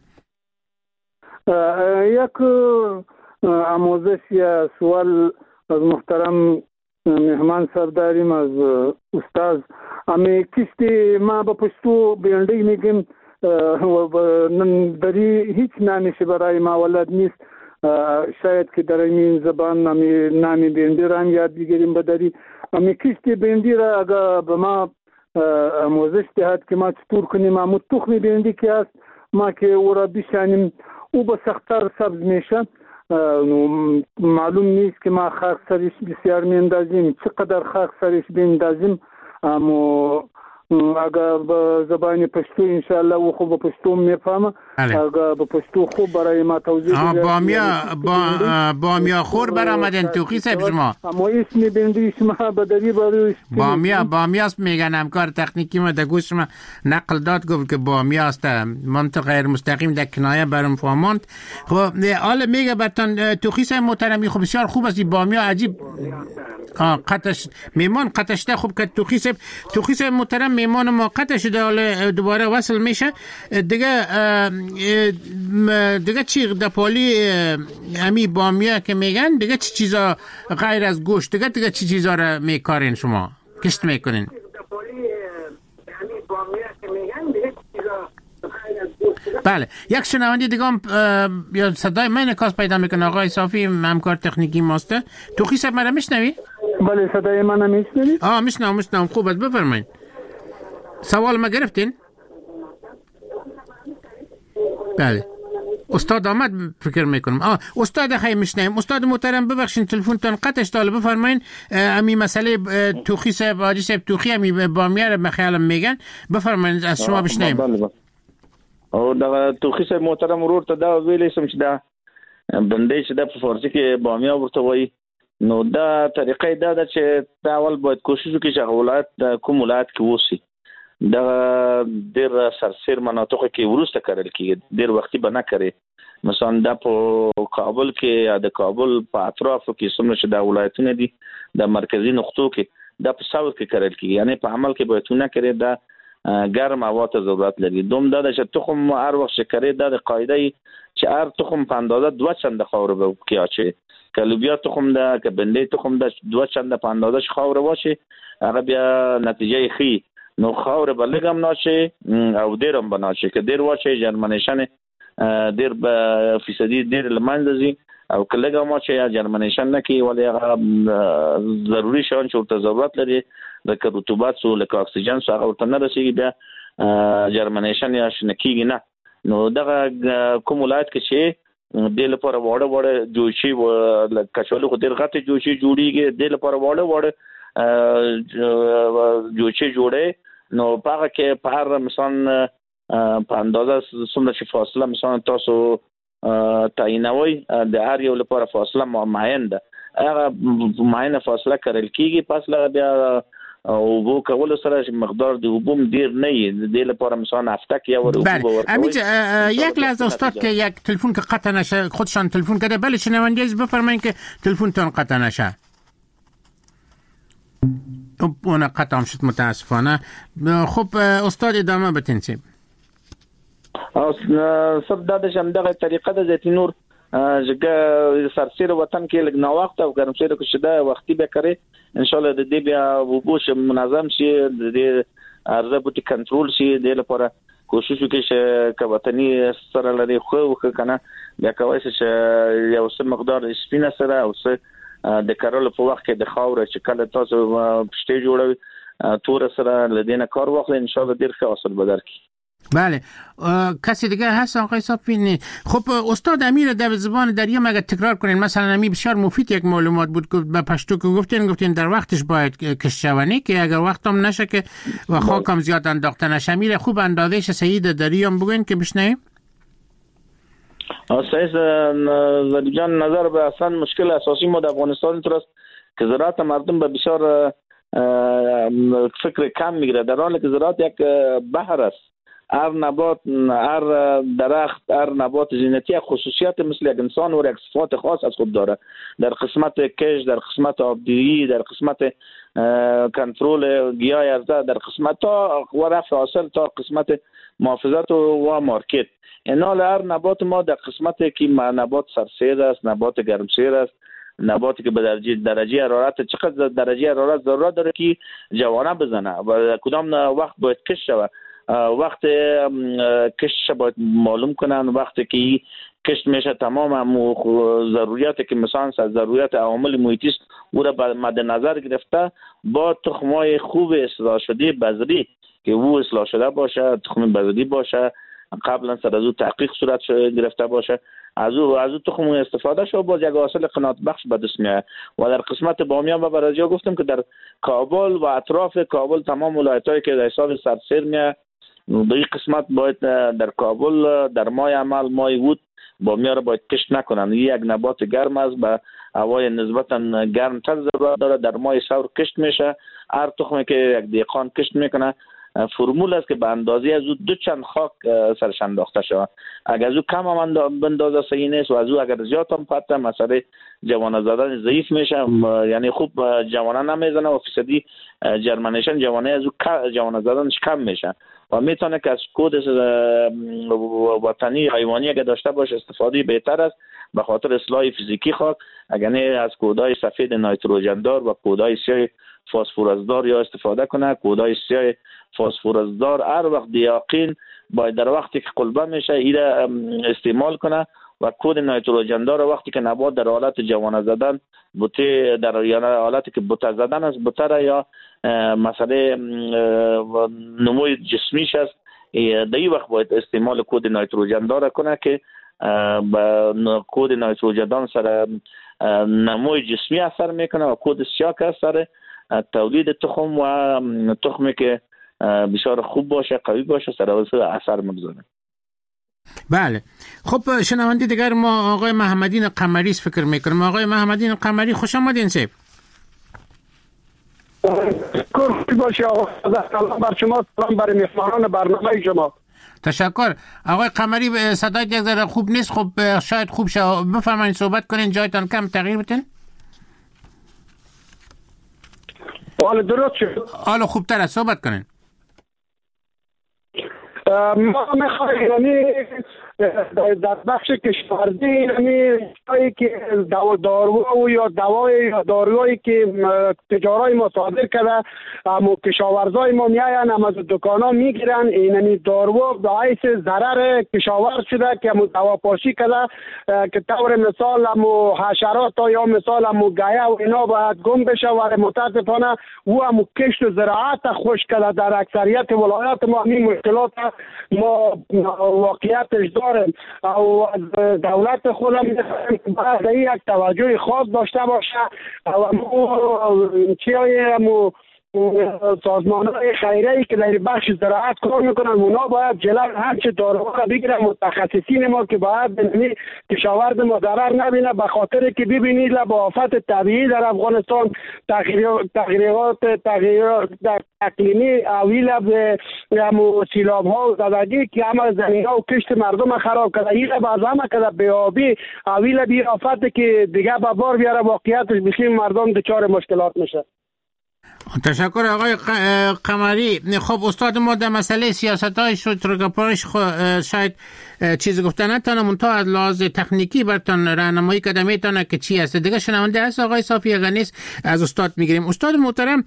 یک آموزش یا سوال از محترم مهمان صاحب داریم از استاد. امی کشتی ما به پشتو بیندی میگیم و دری هیچ نامیشه برای ما ولد نیست. شاید که در این زبان نامی بیندی را هم یاد بگیریم بداری. امی کشتی بیندی را اگر به ما آموزش دهد که ما چطور کنیم. اما تخم بیندی که هست ما که او را بشانیم او به سختر سبز میشه. معلوم نیست که ما خاک سرش بسیار میندازیم، چقدر خاک سرش بیندازیم. اما اگر به زبان پشتو انشاءالله او خوب به پشتو میفهمه. اگر به پشتو خوب برای ما توضیح بامیا خور برآمدن توخی صاحب شما. اما اسمی بندی شما بدری برای بامیاست میگن. همکار تکنیکی ما در گوش ما نقل داد گفت که بامیاست. منطق غیر مستقیم در کنایه برام فهماند. خب حالا میگه برتان توخی صاحب محترمی خب بسیار خوب است. بامیا عجیب قطش میمان قطشته. خوب که توخی صاحب محترم میمان ما قطع شده حالا دوباره وصل میشه دیگه چی در پالی امی بامیا که میگن دیگه چی چیزا غیر از گوشت دیگه چی چیزا را میکارین شما کشت میکنین؟ بله یک شنونده دیگه هم یا صدای من نکاس پیدا میکنه. آقای صافی همکار تکنیکی ماسته. توخی صاحب مرا میشنوی؟ بله صدای من میشنوی؟ میشنوم. خوبت بفرمایید. سوال ما گرفتین؟ بله استاد آمد فکر میکنم. استاد خیلی میشنویم. استاد محترم ببخشید تلفنتون قطع شد. بفرمایین امی مسئله توخی صاحب حاجی صاحب توخی امی بامیار به خیالم میگن. بفرمایید از شما بشنویم. او دا توخی صاحب محترم ورور ته دا ویلې سم چې دا بندې چې د فارسی کې بامیه ورته وایي. نو دا طریقې دا ده چې دا اول باید کوشش وکړي چې ولایت د کوم ولایت کې اوسي دا ډېر سرسیر مناطقو کې ورسته کړل کېږي. ډېر وختي به نه کوي. مثلا دا په کابل کې یا د کابل په اطرافو کې څومره چې دا ولایتونه دي د مرکزی نقطو کې دا په ساوث کې کړل کېږي. یعنی په عمل کې باید نه کوي. دا ګرم هوا ته ضرورت لري. دوم دا چې تخم هر وخت چې کوي دا د قاعده چې هر تخم په اندازه 2 چنده خاور به کې اچي. که لوبیا تخم ده که بندې تخم ده 2 چنده په اندازه خاور واشه هغه بیا نتیجه خي. نو خاور به لګم ناشه او ډیرم بناشه که ډیر واشه جرمنیشن ډیر به فیصدي ډیر لمنځي او کله ما چې جرمنیشن نه کی ولی ضروری شون چې ضرورت لري لکه رطوبت سو لکه اکسیجن سو هغه ورته نه رسیږي بیا جرمنیشن یا شنکیږي نه. نو دغه کوم ولایت کې چې د لپاره وړه جوشي کچالو خو ډیر غټه جوشي جوړیږي د لپاره وړه جوشي جوړه نو هغه کې په هر مثلا په اندازه څومره چې فاصله مثلا تاسو تعینوي د هر یو لپاره فاصله معین ده هغه معینه فاصله کړل کیږي پس لا بیا او وو کول سره مقدار د حبوم ډیر نه دی لپاره مثلا هفته کې یا ورو امید یک لحظه استاد که یک تلفن که قطع نشه خودشان تلفن کرده بله شنونده بفرمایید که تلفنتون قطع نشه. اون قطع هم شد متاسفانه. خب استاد ادامه بتین چی او سب دادشم دغه طریقه د زیتونور جګه سرسیر وطن کې لګ نو وخت او ګرم سره کو شده وختي به کوي ان شاء الله د دې بیا وبوش منظم شي د دې ارزه بوټي کنټرول شي د لپاره کوشش وکړي چې کوتنی سره لري خو کنه بیا کوي چې یو څه مقدار سپینه سره او څه د کارولو په وخت کې د خاور چې کله تاسو پښتې جوړوي تور سره لدینه کار واخلي ان شاء الله ډیر ښه حاصل به درکړي. بله کسی دیگه هست آقای صافی؟ خب استاد امیر در زبان دریا مگه تکرار کنین مثلا امی بسیار مفید یک معلومات بود که به پشتو که گفتین در وقتش باید کشت شونی که اگر وقتم نشه که و خاکم زیاد انداخته نشه میره خوب اندازش صحیح دریا هم بگوین که بشنویم. صحیح زدی جان نظر به اصلا مشکل اساسی ما در افغانستان اینطور است که زراعت مردم به بسیار فکر کم میگیره در حالی که زراعت یک بحر است. هر نبات هر درخت هر نبات زینتی خصوصیت مثل یک انسان و یک صفات خاص از خود داره در قسمت کش در قسمت آبدیری در قسمت کنترل گیاه ارزه در قسمت تا و رفع حاصل تا قسمت محافظت و مارکت اینا هر نبات ما در قسمت که نبات سرسیر است نبات گرمسیر است نباتی که به درجه حرارت چقدر درجه حرارت ضرورت داره که جوانه بزنه و کدام وقت باید کش شود وقت کشت باید معلوم کنن وقتی که کشت میشه تمام ضروریاتی که مثلا ضروریات عوامل محیطی است او را مد نظر گرفته با تخمای خوب اصلاح شده بذری که او اصلاح شده باشه تخم بذری باشه قبلا سر از او تحقیق صورت گرفته باشه از او تخم استفاده شد باز یک حاصل قناعت بخش به دست میاد. و در قسمت بامیان و برازیا گفتم که در کابل و اطراف کابل تمام ولایتایی که در حساب سرسیر میاد در این قسمت باید در کابل در ماه عمل ماه وود بامیان را باید کشت نکنن. یک نبات گرم است به هوای نسبتا گرم تر ضرورت داره در ماه سور کشت میشه. هر تخمی که یک دیقان کشت میکنه فرمول است که به اندازه از او دو چند خاک سرش انداخته شود. اگر از او کم هم اندازه صحیح نیست و از او اگر زیاد هم پته مسئله جوانه زدن ضعیف میشه یعنی خوب جوانه نمیزنه و فیصدی جرمنیشن جوانه از او جوانه زدنش کم میشه و میتونه که از کود وطنی حیوانی اگر داشته باشه استفاده بهتر است به خاطر اصلاح فیزیکی خاک اگر نه از کودای سفید نایتروژن دار و کودای سیاه فسفرس دار یا استفاده کنه. کودای سیاه فسفرس دار هر وقت دیاقین باید در وقتی که قلبه میشه ایره استعمال کنه و کود نایتروژن دار وقتی که نبات در حالت جوانه زدن بوته در یا حالتی که بوته زدن است بوته یا مسئله نموی جسمیش است در این وقت باید استعمال کود نایتروژن دار کنه که با کود نایتروژن دار سر نموی جسمی اثر میکنه و کود سیاه که سر تولید تخم و تخمی که بسیار خوب باشه قوی باشه سر اثر میگذاره. بله خب شنونده دیگر ما آقای محمدین قمری فکر میکنم. آقای محمدین قمری خوش آمدین سیب. خوش باشه آقا. سلام بر شما سلام بر مهمانان برنامه شما. تشکر. آقای قمری صدایت یک ذره خوب نیست خب شاید خوب شه بفرمایید صحبت کنین جایتان کم تغییر بدین. حالا درست شد. حالا خوبتر است صحبت کنین. ما میخوایم یعنی در بخش کشاورزی هایی که دارو یا دوای یا دارویی که تجارای ما صادر کرده اما کشاورزای ما میاین هم از دکانا میگیرن این دارو باعث ضرر کشاورز شده که هم دوا پاشی کرده که طور مثال هم حشرات یا مثال هم گایه و اینا باید گم بشه و متاسفانه او هم کشت و زراعت خوش کرده. در اکثریت ولایات ما این مشکلات ما واقعیتش داریم او از دولت خودم باید یک توجه خاص داشته باشه و چیه سازمان‌های خیریه‌ای که در بخش زراعت کار میکنن اونا باید جلو همچه داروها بگیرن متخصصین ما که باید ببینید کشاورز ما ضرر نبینه به خاطر که ببینید با آفت طبیعی در افغانستان تغییرات اقلیمی اویل به سیلاب‌ها و زدگی که همه زمین‌ها و کشت مردم خراب کرده این باز همه کرده بیابی اویل بی آفت که دیگه به بار بیاره واقعیتش بسیم مردم دچار مشکلات میشه. تشکر آقای قمری. خب استاد ما در مسئله سیاست های شترگاپاش شاید چیز گفتن نتانم منتها از لحاظ تکنیکی برتان راهنمایی کده میتونه که چی هست. دیگه شنونده هست آقای صافی غنیس از استاد میگیریم. استاد محترم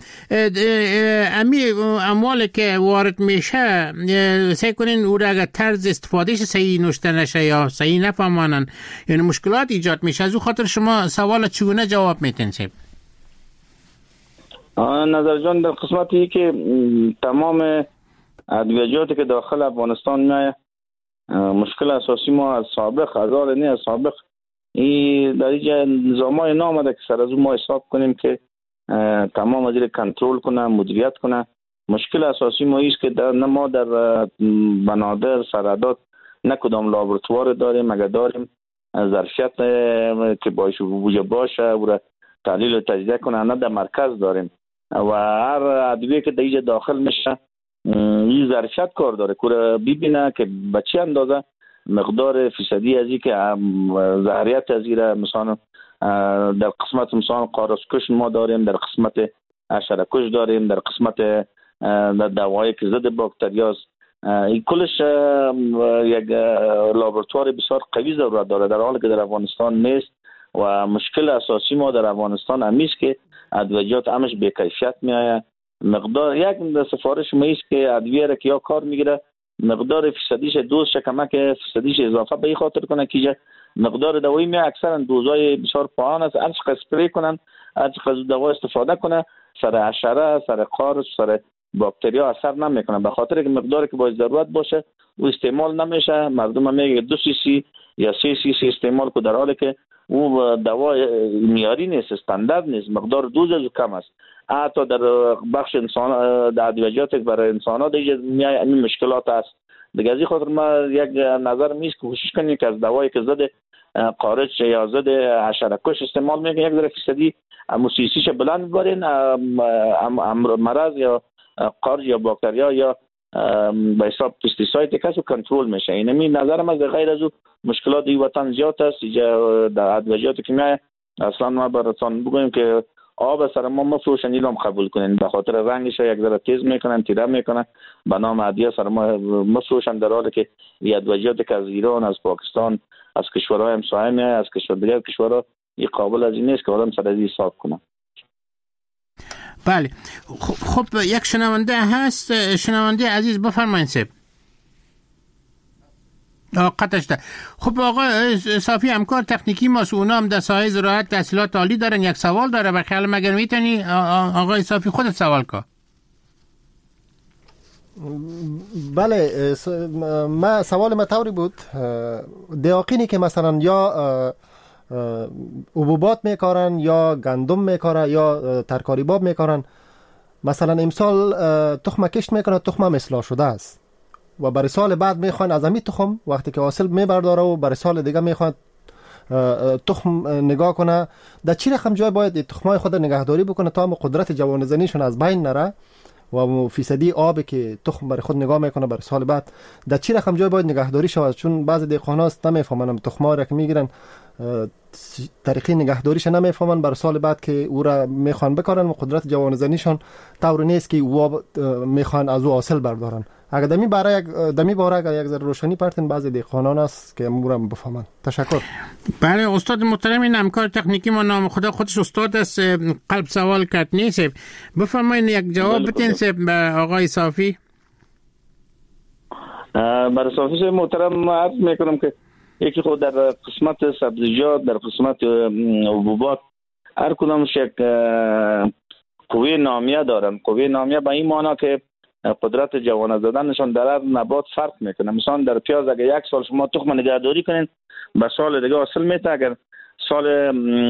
اموالی که وارد میشه سعی کنین او را اگر طرز استفادهش صحیح نوشته نشه یا صحیح نفهمانن یعنی مشکلات ایجاد میشه. از او خاطر شما سوال چگونه جواب میتین سیب؟ نظر جان در قسمتی که تمام ادویجاتی که داخل افغانستان میایه مشکل اساسی ما از سابق از سابق این در اینجا نظامای نامده که سر از اون ما حساب کنیم که تمام از کنترل کنه مدیریت کنه. مشکل اساسی ما ایست که ما در بنادر سرعداد نه کدام لابراتوار داریم اگر داریم ظرفیت که باشه و را تحلیل و تجزیه کنه نه در مرکز داریم و هر ادویه که در اینجا داخل میشه این ظرفیت کار داره که ببینه که به چه اندازه مقدار فیصدی از این که زهریت از این مثلا در قسمت مثلا قارسکش ما داریم، در قسمت حشره‌کش داریم، در قسمت دوایی که ضد باکتریاست. این کلش یک لابراتوار بسیار قوی ضرورت داره در حالی که در افغانستان نیست و مشکل اساسی ما در افغانستان همیست که ادویجات همش به کیفیت میآید. مقدار یک سفارش ما است که ادویه را که یا کار میگیره مقدار فیصدیش دوزش کمک فیصدیش اضافه به این خاطر کنه که مقدار دوایی می اکثرا دوزای بسیار پایان است. هر چقدر اسپری کنن هر چقدر دوا استفاده کنه سر حشره سر قارس سر باکتریا اثر نمیکنه به خاطر که مقداری که باید ضرورت باشه او استعمال نمیشه. مردم میگه 2 سی سی یا 3 سی سی استعمال کو در حالی که او دوا معیاری نیست، استاندارد نیست، مقدار دوزش کم است. حتی در بخش انسان در ادویجات برای انسان‌ها دیگه این مشکلات است. دیگه از این خاطر ما یک نظر میست که کوشش کنیم که از دوایی که ضد قارچ یا ضد حشره‌کش استعمال میکنه یک ذره فیصدی موسیسیش بلند ببرین مرض یا قارچ یا باکتریا یا به حساب پستیساید کسو کنترل میشه. اینمی نظرم از غیر از مشکلات این وطن زیاد است. اینجا در ادویجات که میای اصلا ما براتون بگویم که آب سر ما مفروشن ایلام قبول کنین به خاطر رنگش یک ذره تیز میکنن تیره میکنن به نام ادویه سر ما مفروشن در حالی که این ادویجات که از ایران از پاکستان از کشورهای همسایه میای از کشور دیگر کشورها این قابل از این نیست که آدم سر از این حساب کنه. بله خب یک شنونده هست. شنونده عزیز بفرمایید سب قطعش ده. خب آقا صافی همکار تکنیکی ما اونا هم در ساحه زراعت تحصیلات عالی دارن. یک سوال داره به خیال مگر میتونی آقای صافی خودت سوال کن؟ بله ما سوال ما طوری بود دیاقینی که مثلا یا حبوبات میکارن یا گندم میکارن یا ترکاری باب میکارن مثلا امسال تخم کشت میکنن تخم اصلاح شده است و برای سال بعد میخوان از همین تخم وقتی که حاصل میبرداره و برای سال دیگه میخوان تخم نگاه کنه در چی رقم جای باید تخمای خود نگهداری بکنه تا هم قدرت جوانزنیشون از بین نره و فیصدی آبی که تخم برای خود نگاه میکنه برای سال بعد در چی رقم جای باید نگهداری شود. چون بعضی دهقانا است نمیفهمن تخم‌ها را که میگیرن طریقی نگهداریش نمیفهمن، برای سال بعد که او را میخوان بکارن و قدرت جوانزنیشان طور نیست که او میخوان از او حاصل بردارن. اگر دمی باره اگر یک ذره روشنی پرتن بعضی دهقانان است که امور هم بفهمن. تشکر. بله استاد محترم، این همکار تکنیکی ما نام خدا خودش استاد است، قلب سوال کرد نیست. بفرمایید یک جواب بدین به آقای صافی. برای صافی محترم عرض میکنم که یکی خود در قسمت سبزیجات، در قسمت حبوبات هر کدامش یک قوه نامیه دارن. قوه نامیه به این معنی که قدرت جوانه زدنشان در هر نبات فرق میکنه. مثلا در پیاز اگر یک سال شما تخم نگهداری کنین به سال دیگه حاصل میده، اگر سال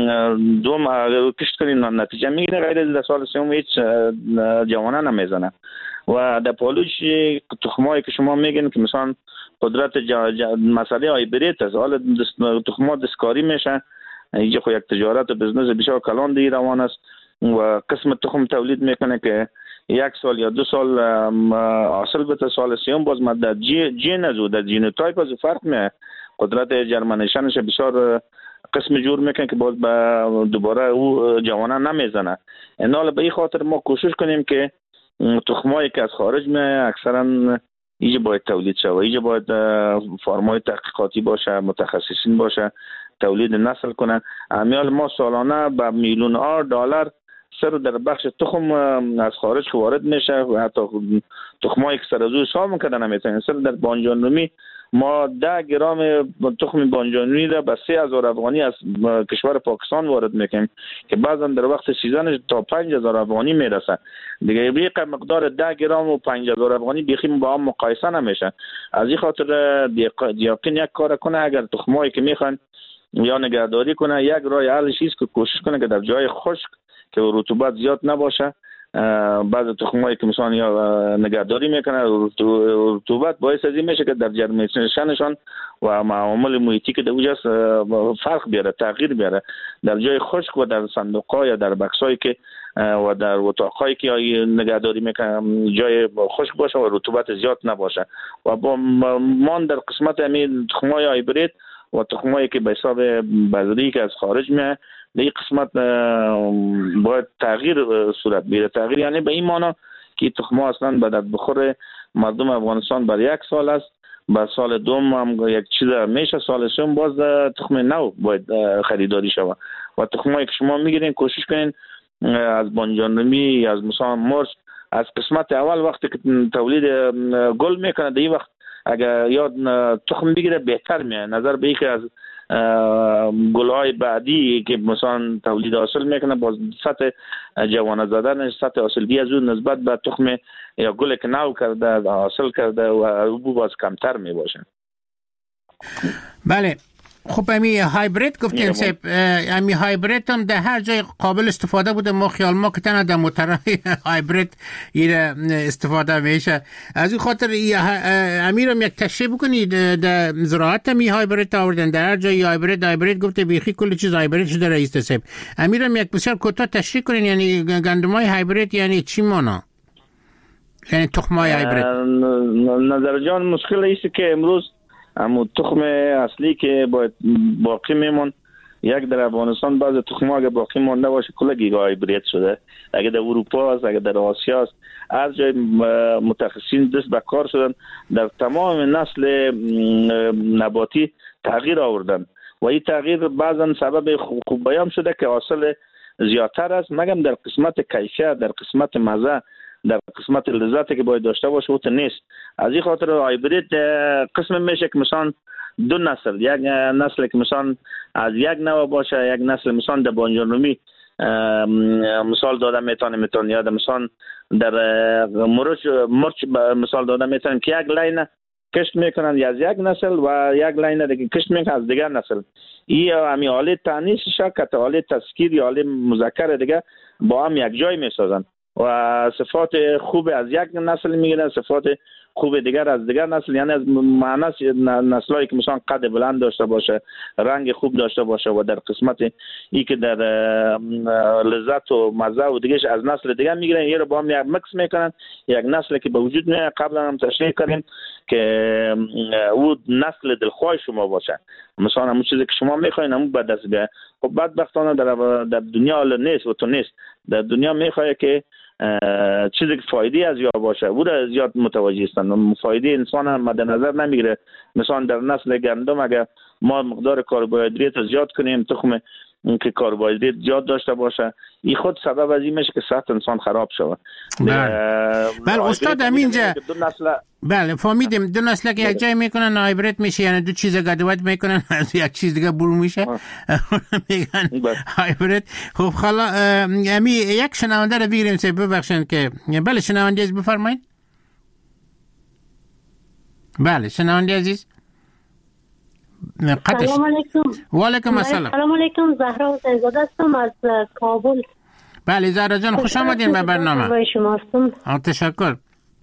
دوم کشت کنین نتیجه میگیره، غیر از در سال سوم هیچ جوانه نمیزنه. و در پالوش تخمایی که شما میگین که مثلا قدرت مسئله هایبرید است، حالا تخمات دستکاری میشه، اینجا خو یک تجارت و بزنس بسیار کلان دی روان است و قسم تخم تولید میکنه که یک سال یا 2 سال حاصل بده، سال سوم باز در جین از در جینوتایپ از فرق میه، قدرت جرمنیشنش بسیار قسم جور میکنه که باز دوباره او جوانه نمیزنه. حالا به این خاطر ما کوشش کنیم که تخمایی که از خارج میه اکثرا اینجا باید تولید شود، اینجا باید فارمای تحقیقاتی باشه، متخصصین باشه، تولید نسل کنن. امیال ما سالانه به میلیون‌ها دلار سر در بخش تخم از خارج که وارد میشه و حتی تخمایی که سر از او حساب میکنن نمیتونن. سر در بانجانرومی ما 10 گرم تخم بانجانرومی را به 3000 افغانی از کشور پاکستان وارد میکنیم که بعضا در وقت سیزنش تا 5000 افغانی میرسه. دیگه بیق مقدار 10 گرم و 5000 افغانی بیخیم با هم مقایسه نمیشه. از این خاطر دیاقین یک کار کنه، اگر تخمایی که میخوان یا نگهداری کنه، یک راه حلش است که کوشش کنه که در جای خشک که رطوبت زیاد نباشه. بعض تخمایی که مثلا یا نگهداری میکنه رطوبت باعث از این میشه که در جرمینیشنشان و معامل محیطی که در اونجاست فرق بیاره، تغییر بیاره. در جای خشک و در صندوق‌ها یا در بکسایی که و در اتاق‌هایی که نگهداری میکنه جای خشک باشه و رطوبت زیاد نباشه. و با مان در قسمت همین تخمای هایبرید و تخمایی که به حساب بذری که از خارج میاد در این قسمت باید تغییر صورت بگیره. تغییر یعنی به این معنی که تخم‌ها اصلا به درد بخور مردم افغانستان برای 1 سال است، با سال دوم هم یک چیز میشه، سال سوم باز تخم نو باید خریداری شود. و تخمایی که شما میگیرین کوشش کنین از بانجانرومی، از مثلا مرچ، از قسمت اول وقتی که تولید گل میکنه در این وقت اگر یاد تخم بگیره بهتر میاد، نظر به اینکه از گلهای بعدی که مثلا تولید حاصل میکنه باز سطح جوانه زدن، سطح حاصلگی از اون نسبت به تخم یا گل که نو کرده حاصل کرده و او باز کمتر می باشه. بله خب امی هایبرید گفتین سب، امی هایبرید هم در هر جای قابل استفاده بوده. ما خیال ما که تنها در موترهای هایبرید استفاده میشه. از این خاطر امیر هم یک تشریح بکنید در زراعت می هایبرید آوردن، در هر جای هایبرید گفته بیخی کل چیز هایبرید شده رئیس سب. امیر هم یک بسیار کوتاه تشریح کنین، یعنی گندمای هایبرید یعنی چی مانا؟ یعنی تخمای هایبرید. نظر جان مشکل ایست که امروز اما تخم اصلی که باید باقی میمون، یک در افغانستان بعض تخم‌ها اگه باقی مونده باشه کلگی هایبرید شده. اگه در اروپا است، اگه در آسیا است، از جای متخصصین دست به کار شدن در تمام نسل نباتی تغییر آوردن و این تغییر بعضا سبب خوب بیان شده که حاصل زیادتر است، مگم در قسمت کیفیت، در قسمت مزه، در قسمت لذتی که باید داشته باشه اوت نیست. از این خاطر هایبرید قسم میشه که مثلا 2 نسل، یک نسل که مثلا از یک نوع باشه، یک نسل مثلا در بانجانرومی مثال داده میتونه یا مثلا در مرچ مثال داده میتونیم که یک لاین کشت میکنن از یک نسل و یک لاین دیگه کشت میکنن از دیگر نسل. این همی حالت تانیس شکت حالت تذکیر یا حالت مذکر دیگه با هم یک جای میسازن و صفات خوب از یک نسل میگیرن، صفات خوب دیگر از دیگر نسل، یعنی از معنی نسلایی که مثلا قد بلند داشته باشه، رنگ خوب داشته باشه و در قسمت ای که در لذت و مزه و دیگهش از نسل دیگر میگیرن، یه رو با هم یک مکس میکنن، یک نسل که به وجود میاد. قبلا هم تشریح کردیم که او نسل دلخواه شما باشه، مثلا همون چیزی که شما میخواین همون به دست بیاد. خب بدبختانه در دنیا نیست و تو نیست. در دنیا میخواد که چیزی که فایده از یا باشه او را زیاد متوجه هستند، فایده انسان هم مد نظر نمیگیره. مثلا در نسل گندم اگر ما مقدار کربوهیدرات زیاد کنیم، تخم که کربوهیدرات زیاد داشته باشه، این خود سبب از این میشه که صحت انسان خراب شود. بله استاد همینجا بله فهمیدیم دو نسل که یک جای میکنن هایبرید میشه، یعنی دو چیز گدوت میکنن از یک چیز دیگه برو میشه میگن هایبرید. خب حالا امی یک شنونده رو بگیریم سه ببخشید که بله شنونده عزیز بفرمایید. بله شنونده عزیز سلام علیکم. و علیکم السلام. سلام علیکم، زهرا حسین‌زاده هستم از کابل. بله زهرا جان خوش آمدین به برنامه. با شما هستم. تشکر.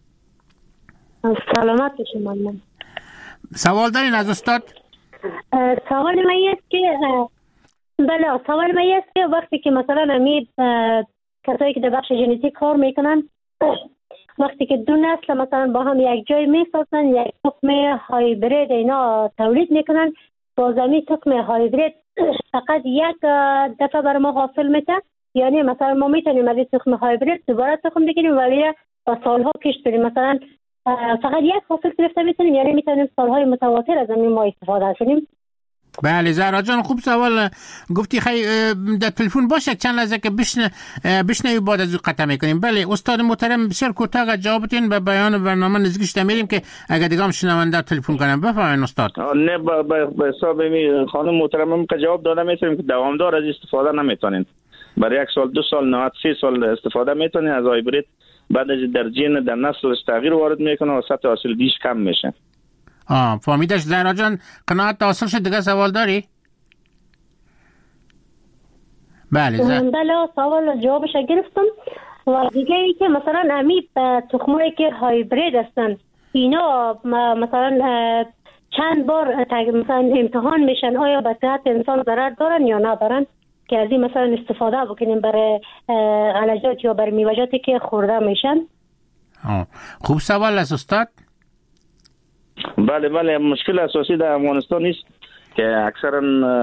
سلامت شما. سوال دارین از استاد؟ سوال من است که بله سوال من است که وقتی که مثلا امید کسایی که در بخش ژنتیک کار میکنن، وقتی که دو نسل مثلا با هم یک جای میسازن، یک تخم هایبرید اینا تولید میکنن، با زمین تخم هایبرید فقط یک دفعه بر ما حاصل میشه، یعنی مثلا ما میتونیم از تخم هایبرید دوباره تخم بگیریم ولی با سالها کشت بریم، مثلا فقط یک حاصل گرفته میتونیم، یعنی میتونیم سالهای متواتر از زمین ما استفاده کنیم. بله زهرا جان خوب سوال گفتی. خیلی در تلفن باشه چند لحظه که بشنوی بعد از او قطع میکنیم. بله استاد محترم بسیار کوتاه جواب بدین به بیان برنامه نزدیکش میریم که اگه دیگه هم شنونده تلفن کنن. بفرمایید استاد. نه به حساب خانم محترم که جواب داده میتونیم که دوامدار از استفاده نمیتونین، برای یک سال 2 سال 93 سال استفاده میتونین از هایبرید، بعد از در جین در نسلش تغییر وارد میکنه و سطح حاصل دیش کم میشه. فهمیدش زهرا جان، قناعت حاصل شد؟ دیگه سوال داری؟ بله بله سوال جوابش گرفتم. و دیگه ای که مثلا امی تخمایی که هایبرید هستن اینا مثلا چند بار مثلا امتحان میشن، آیا به صحت انسان ضرر دارن یا ندارن که از این مثلا استفاده بکنیم برای غلجات یا برای میوه‌جاتی که خورده میشن؟ خوب سوال است استاد. بله مشکل اساسی در افغانستان نیست که اکثرا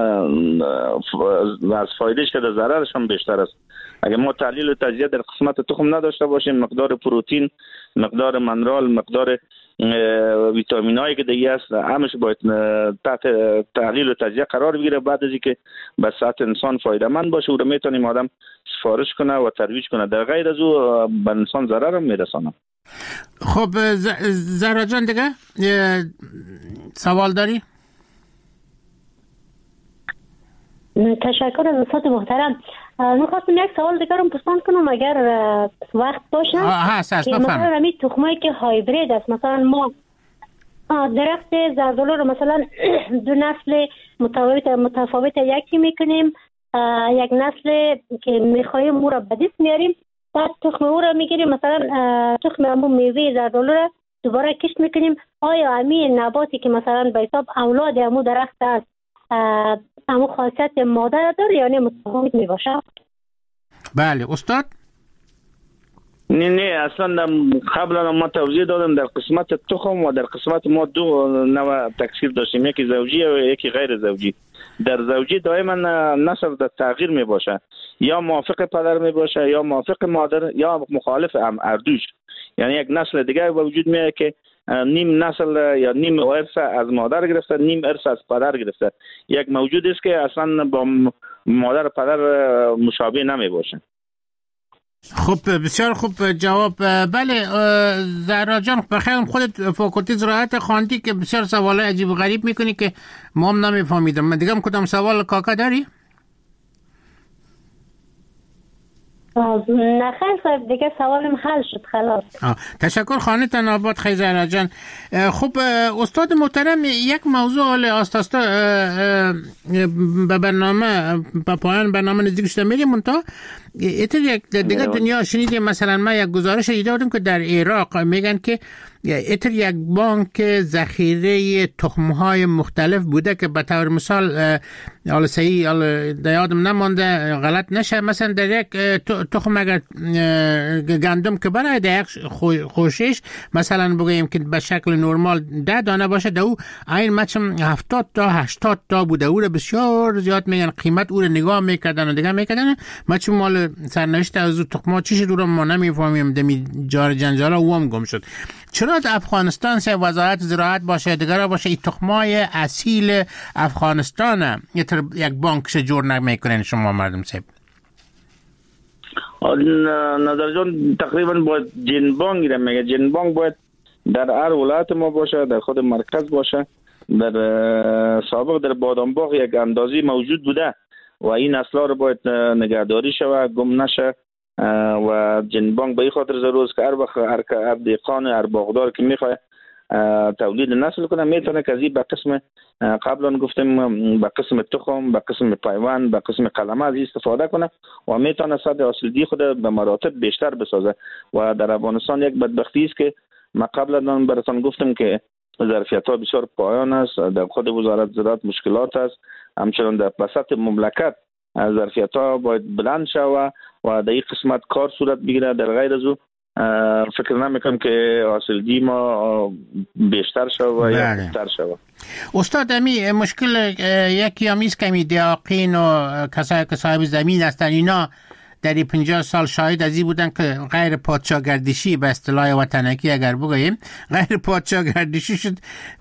از فایدهش که در ضررش هم بیشتر است. اگر ما تحلیل و تجزیه در قسمت تخم نداشته باشیم، مقدار پروتئین، مقدار منرال، مقدار ویتامینایی که دیگه است همش باید تحت تحلیل و تجزیه قرار بگیره. بعد از اینکه به صحت انسان فایده مند باشه او رو میتونیم آدم سفارش کنه و ترویج کنه، در غیر از او به انسان ضرر هم میرسانه. خب زهرا جان دیگه سوال داری؟ تشکر از استاد محترم. می‌خواستم یک سوال دیگر رو پرسان کنم اگر وقت باشه. که مثلا همین تخمایی که هایبرید است، مثلا ما درخت زردالو رو مثلا دو نسل متفاوت یکی میکنیم، یک نسل که میخوایم او را به دست میاریم، بعد تخم او را میگیریم، مثلا تخم همون میوه زردالو را دوباره کشت میکنیم. آیا همین نباتی که مثلا به حساب اولاد همون درخت است همون خاصیت مادر داره یا نه متفاوت میباشه؟ بله استاد. نه اصلا قبلا ما توضیح دادم در قسمت تخم و در قسمت ما دو نوع تکثیر داشتیم، یکی زوجی و یکی غیر زوجی. در زوجی دائما نسل در تغییر می باشه، یا موافق پدر می باشه یا موافق مادر یا مخالف هم اردوش، یعنی یک نسل دیگه به وجود میاد که نیم نسل یا نیم ارث از مادر گرفته، نیم ارث از پدر گرفته. یک موجود است که اصلا با مادر و پدر مشابه نمی باشه. خب بسیار خوب جواب. بله زهرا جان بخیر خودت فاکولته زراعت خواندی که بسیار سوالای عجیب و غریب میکنی که ما هم نمیفهمیدم. من دیگه هم کدام سوال کاکا داری؟ نه خیلی صاحب دیگه سوالم حل شد خلاص. تشکر خانه‌تان آباد خیلی زهرا جان. خب استاد محترم یک موضوع حال آستاستا به برنامه به پایان برنامه نزدیک شده میریم منتها ایتر یک دیگه دنیا شنیدیم. مثلا ما یک گزارش دیده بودیم که در عراق میگن که اتر یک بانک ذخیره تخم‌های مختلف بوده که به طور مثال حالا صحیح حالا یادم نمانده غلط نشه، مثلا در یک تخم اگر گندم که برای در یک خوشش مثلا بگوییم که به شکل نرمال 10 دانه باشه، در او این مچم 70 تا 80 تا بوده، او رو بسیار زیاد میگن قیمت او رو نگاه میکردن و دیگه میکردن مچم مال سرنوشت از تخم‌ها چی شد او رو ما نمیفهمیم، دمی جار جنجالا او هم گم شد. چرا افغانستان سه وزارت زراعت باشه دیگر باشه این تخمای اصیل افغانستان یک بانکش جور نمیکنن شما مردم صاحب؟ نظر جان تقریبا باید جن بانک میگه، جن بانک باید در هر ولایت ما باشه، در خود مرکز باشه. در سابق در بادامباغ یک اندازی موجود بوده و این اصلا رو باید نگهداری شوه، گم نشه و جن بانک به این خاطر ضرور است که هر دهقان هر باغدار که میخواد تولید نسل کنه میتونه که از این به قسم قبلا گفتیم به قسم تخم، به قسم پیوند، به قسم قلمه از استفاده کنه و میتونه سطح حاصلخیزی خود به مراتب بیشتر بسازه. و در افغانستان یک بدبختی است که ما قبلا براتون گفتم که ظرفیت ها بسیار پایان است، در خود وزارت زراعت مشکلات است، همچنان در وسط مملکت ظرفیت ها باید بلند شود و در این قسمت کار صورت بگیره. در غیر از او فکر نمیکنم که حاصلخیزی ما بیشتر شود یا بهتر شود. استاد امی مشکل یکی همیست که امی دیاقین و کسایی که صاحب زمین هستن اینا در 50 سال شاهد از این بودن که غیر پادشاه گردشی به اصطلاح وطنکی اگر بگوییم غیر پادشاه گردشی شد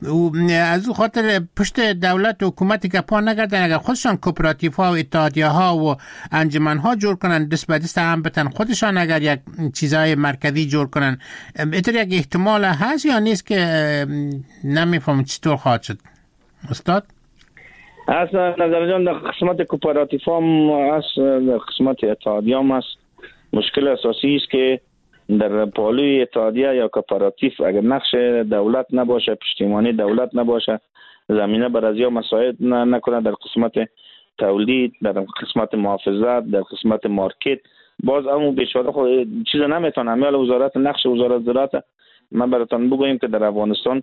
از او خاطر پشت دولت و حکومتی که پا نگردن اگر خودشان کوپراتیف ها و اتحادیه ها و انجمن ها جور کنن دست به دست هم بتن خودشان اگر یک چیزای مرکزی جور کنن اینطور یک احتمال هست یا نیست که نمیفهم چطور خواهد شد استاد؟ اصلا نظر جان در قسمت کوپراتیف هم است، در قسمت اتحادیه هم است. مشکل اساسی است که در پالوی اتحادیه یا کوپراتیف اگر نقش دولت نباشه، پشتیبانی دولت نباشه، زمینه بر ازیا مساعد نکنه در قسمت تولید، در قسمت محافظت، در قسمت مارکت، باز همون بیچاره خود چیز نمیتونه. امیال وزارت نقش وزارت زراعت من براتون بگویم که در افغانستان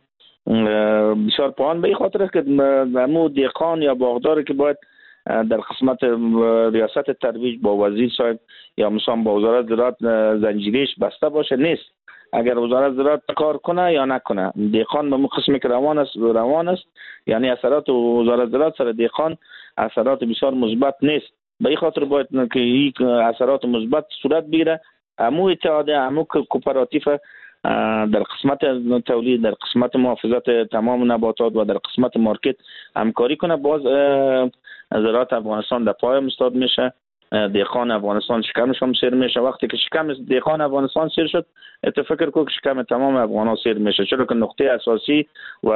بسیار پایان به این خاطر که همون دهقان یا باغدار که باید در قسمت ریاست ترویج با وزیر صاحب یا مثلا با وزارت زراعت زنجیرش بسته باشه نیست. اگر وزارت زراعت کار کنه یا نکنه دهقان به قسمی که روان است یعنی اثرات وزارت زراعت سر دهقان اثرات بسیار مثبت نیست. به این خاطر باید که این اثرات مثبت صورت بگیره. همون اتحادیه، همون کوپراتیف در قسمت تولید، در قسمت محافظت تمام نباتات و در قسمت مارکت همکاری کنه، باز زراعت افغانستان در پای استاد میشه، دهقان افغانستان شکمش هم سیر میشه. وقتی که شکم دهقان افغانستان سیر شد فکر کنم شکم تمام افغانان سیر میشه، چرا که نقطه اساسی و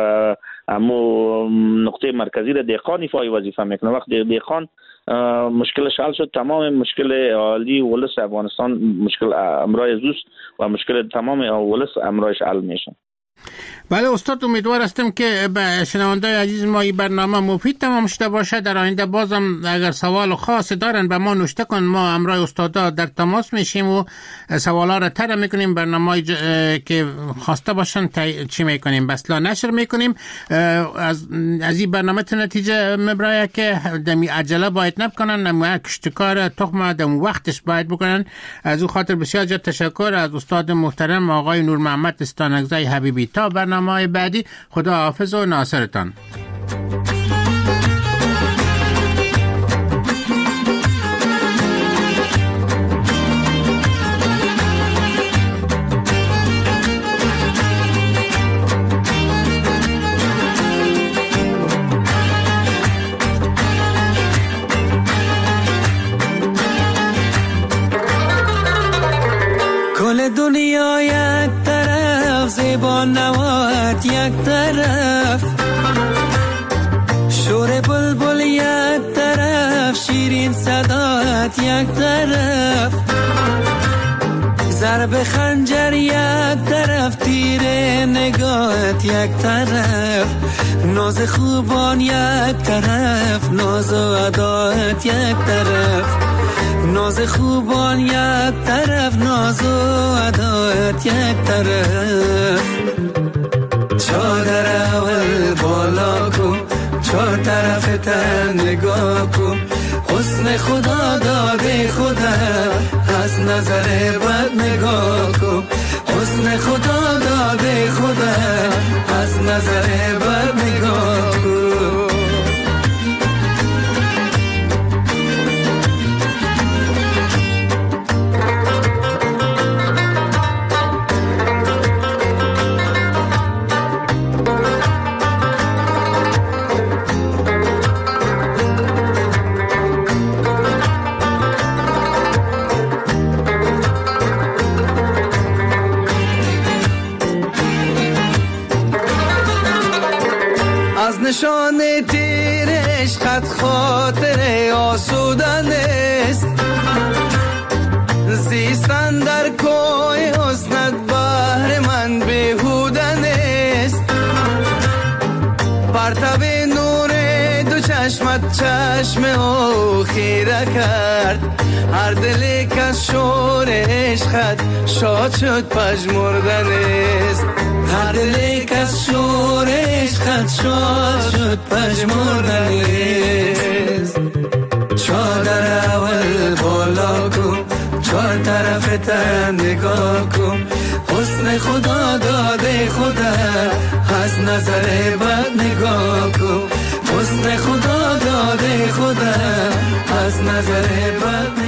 همو نقطه مرکزی را دهقان ایفای وظیفه میکنه. وقتی دهقان مشکلش حل شد تمام مشکل عالی ولس افغانستان مشکل امرای زوست و مشکل تمام ولس امرایش حل میشه. بله استاد امیدوار هستم که به شنوندای عزیز ما این برنامه مفید تمام شده باشه. در آینده بازم اگر سوال خاصی دارن به ما نوشته کن، ما امرای استادا در تماس میشیم و سوالا را طرح میکنیم، برنامه‌ای که خواسته باشن چی میکنیم بسلا نشر میکنیم. از این برنامه نتیجه مبرای که دمی عجله باید نکنن، نمو کشتکار تخم دم وقتش باید بکنن. از او خاطر بسیار جا تشکر از استاد محترم آقای نور محمد استانکزی حبیبی. تا برنامه بعدی خدا حافظ و ناصرتان. کل دنیا یک طرف، زیبا نوات یک طرف، شور بلبل یک طرف، شیرین صدات یک طرف، ضرب خنجر یک طرف، تیر نگاهت یک طرف، ناز خوبان یک طرف، ناز و ادایت یک طرف، ناز خوبان یک طرف، ناز و ادایت یک طرف. طرف تن نگاه کن حسن خدا داده خدا از نظر بد نگاه کن حسن خدا داده خدا از نظر بد نگاه کن نشان تیر عشقت خاطر آسودن است زیستن در کوی حسنت بهر من بیهودن است پرتاب نور دو چشمت چشم او خیره کرد هر دلی که از شور عشقت شاد شد پژمردن است هر دلی که از شور عشقت شاد شد پژمردن است چادر اول بالا کن چهار طرف تن نگاه کن حسن خدا داده خدا از نظر بد نگاه کن حسن خدا داده خدا از نظر بد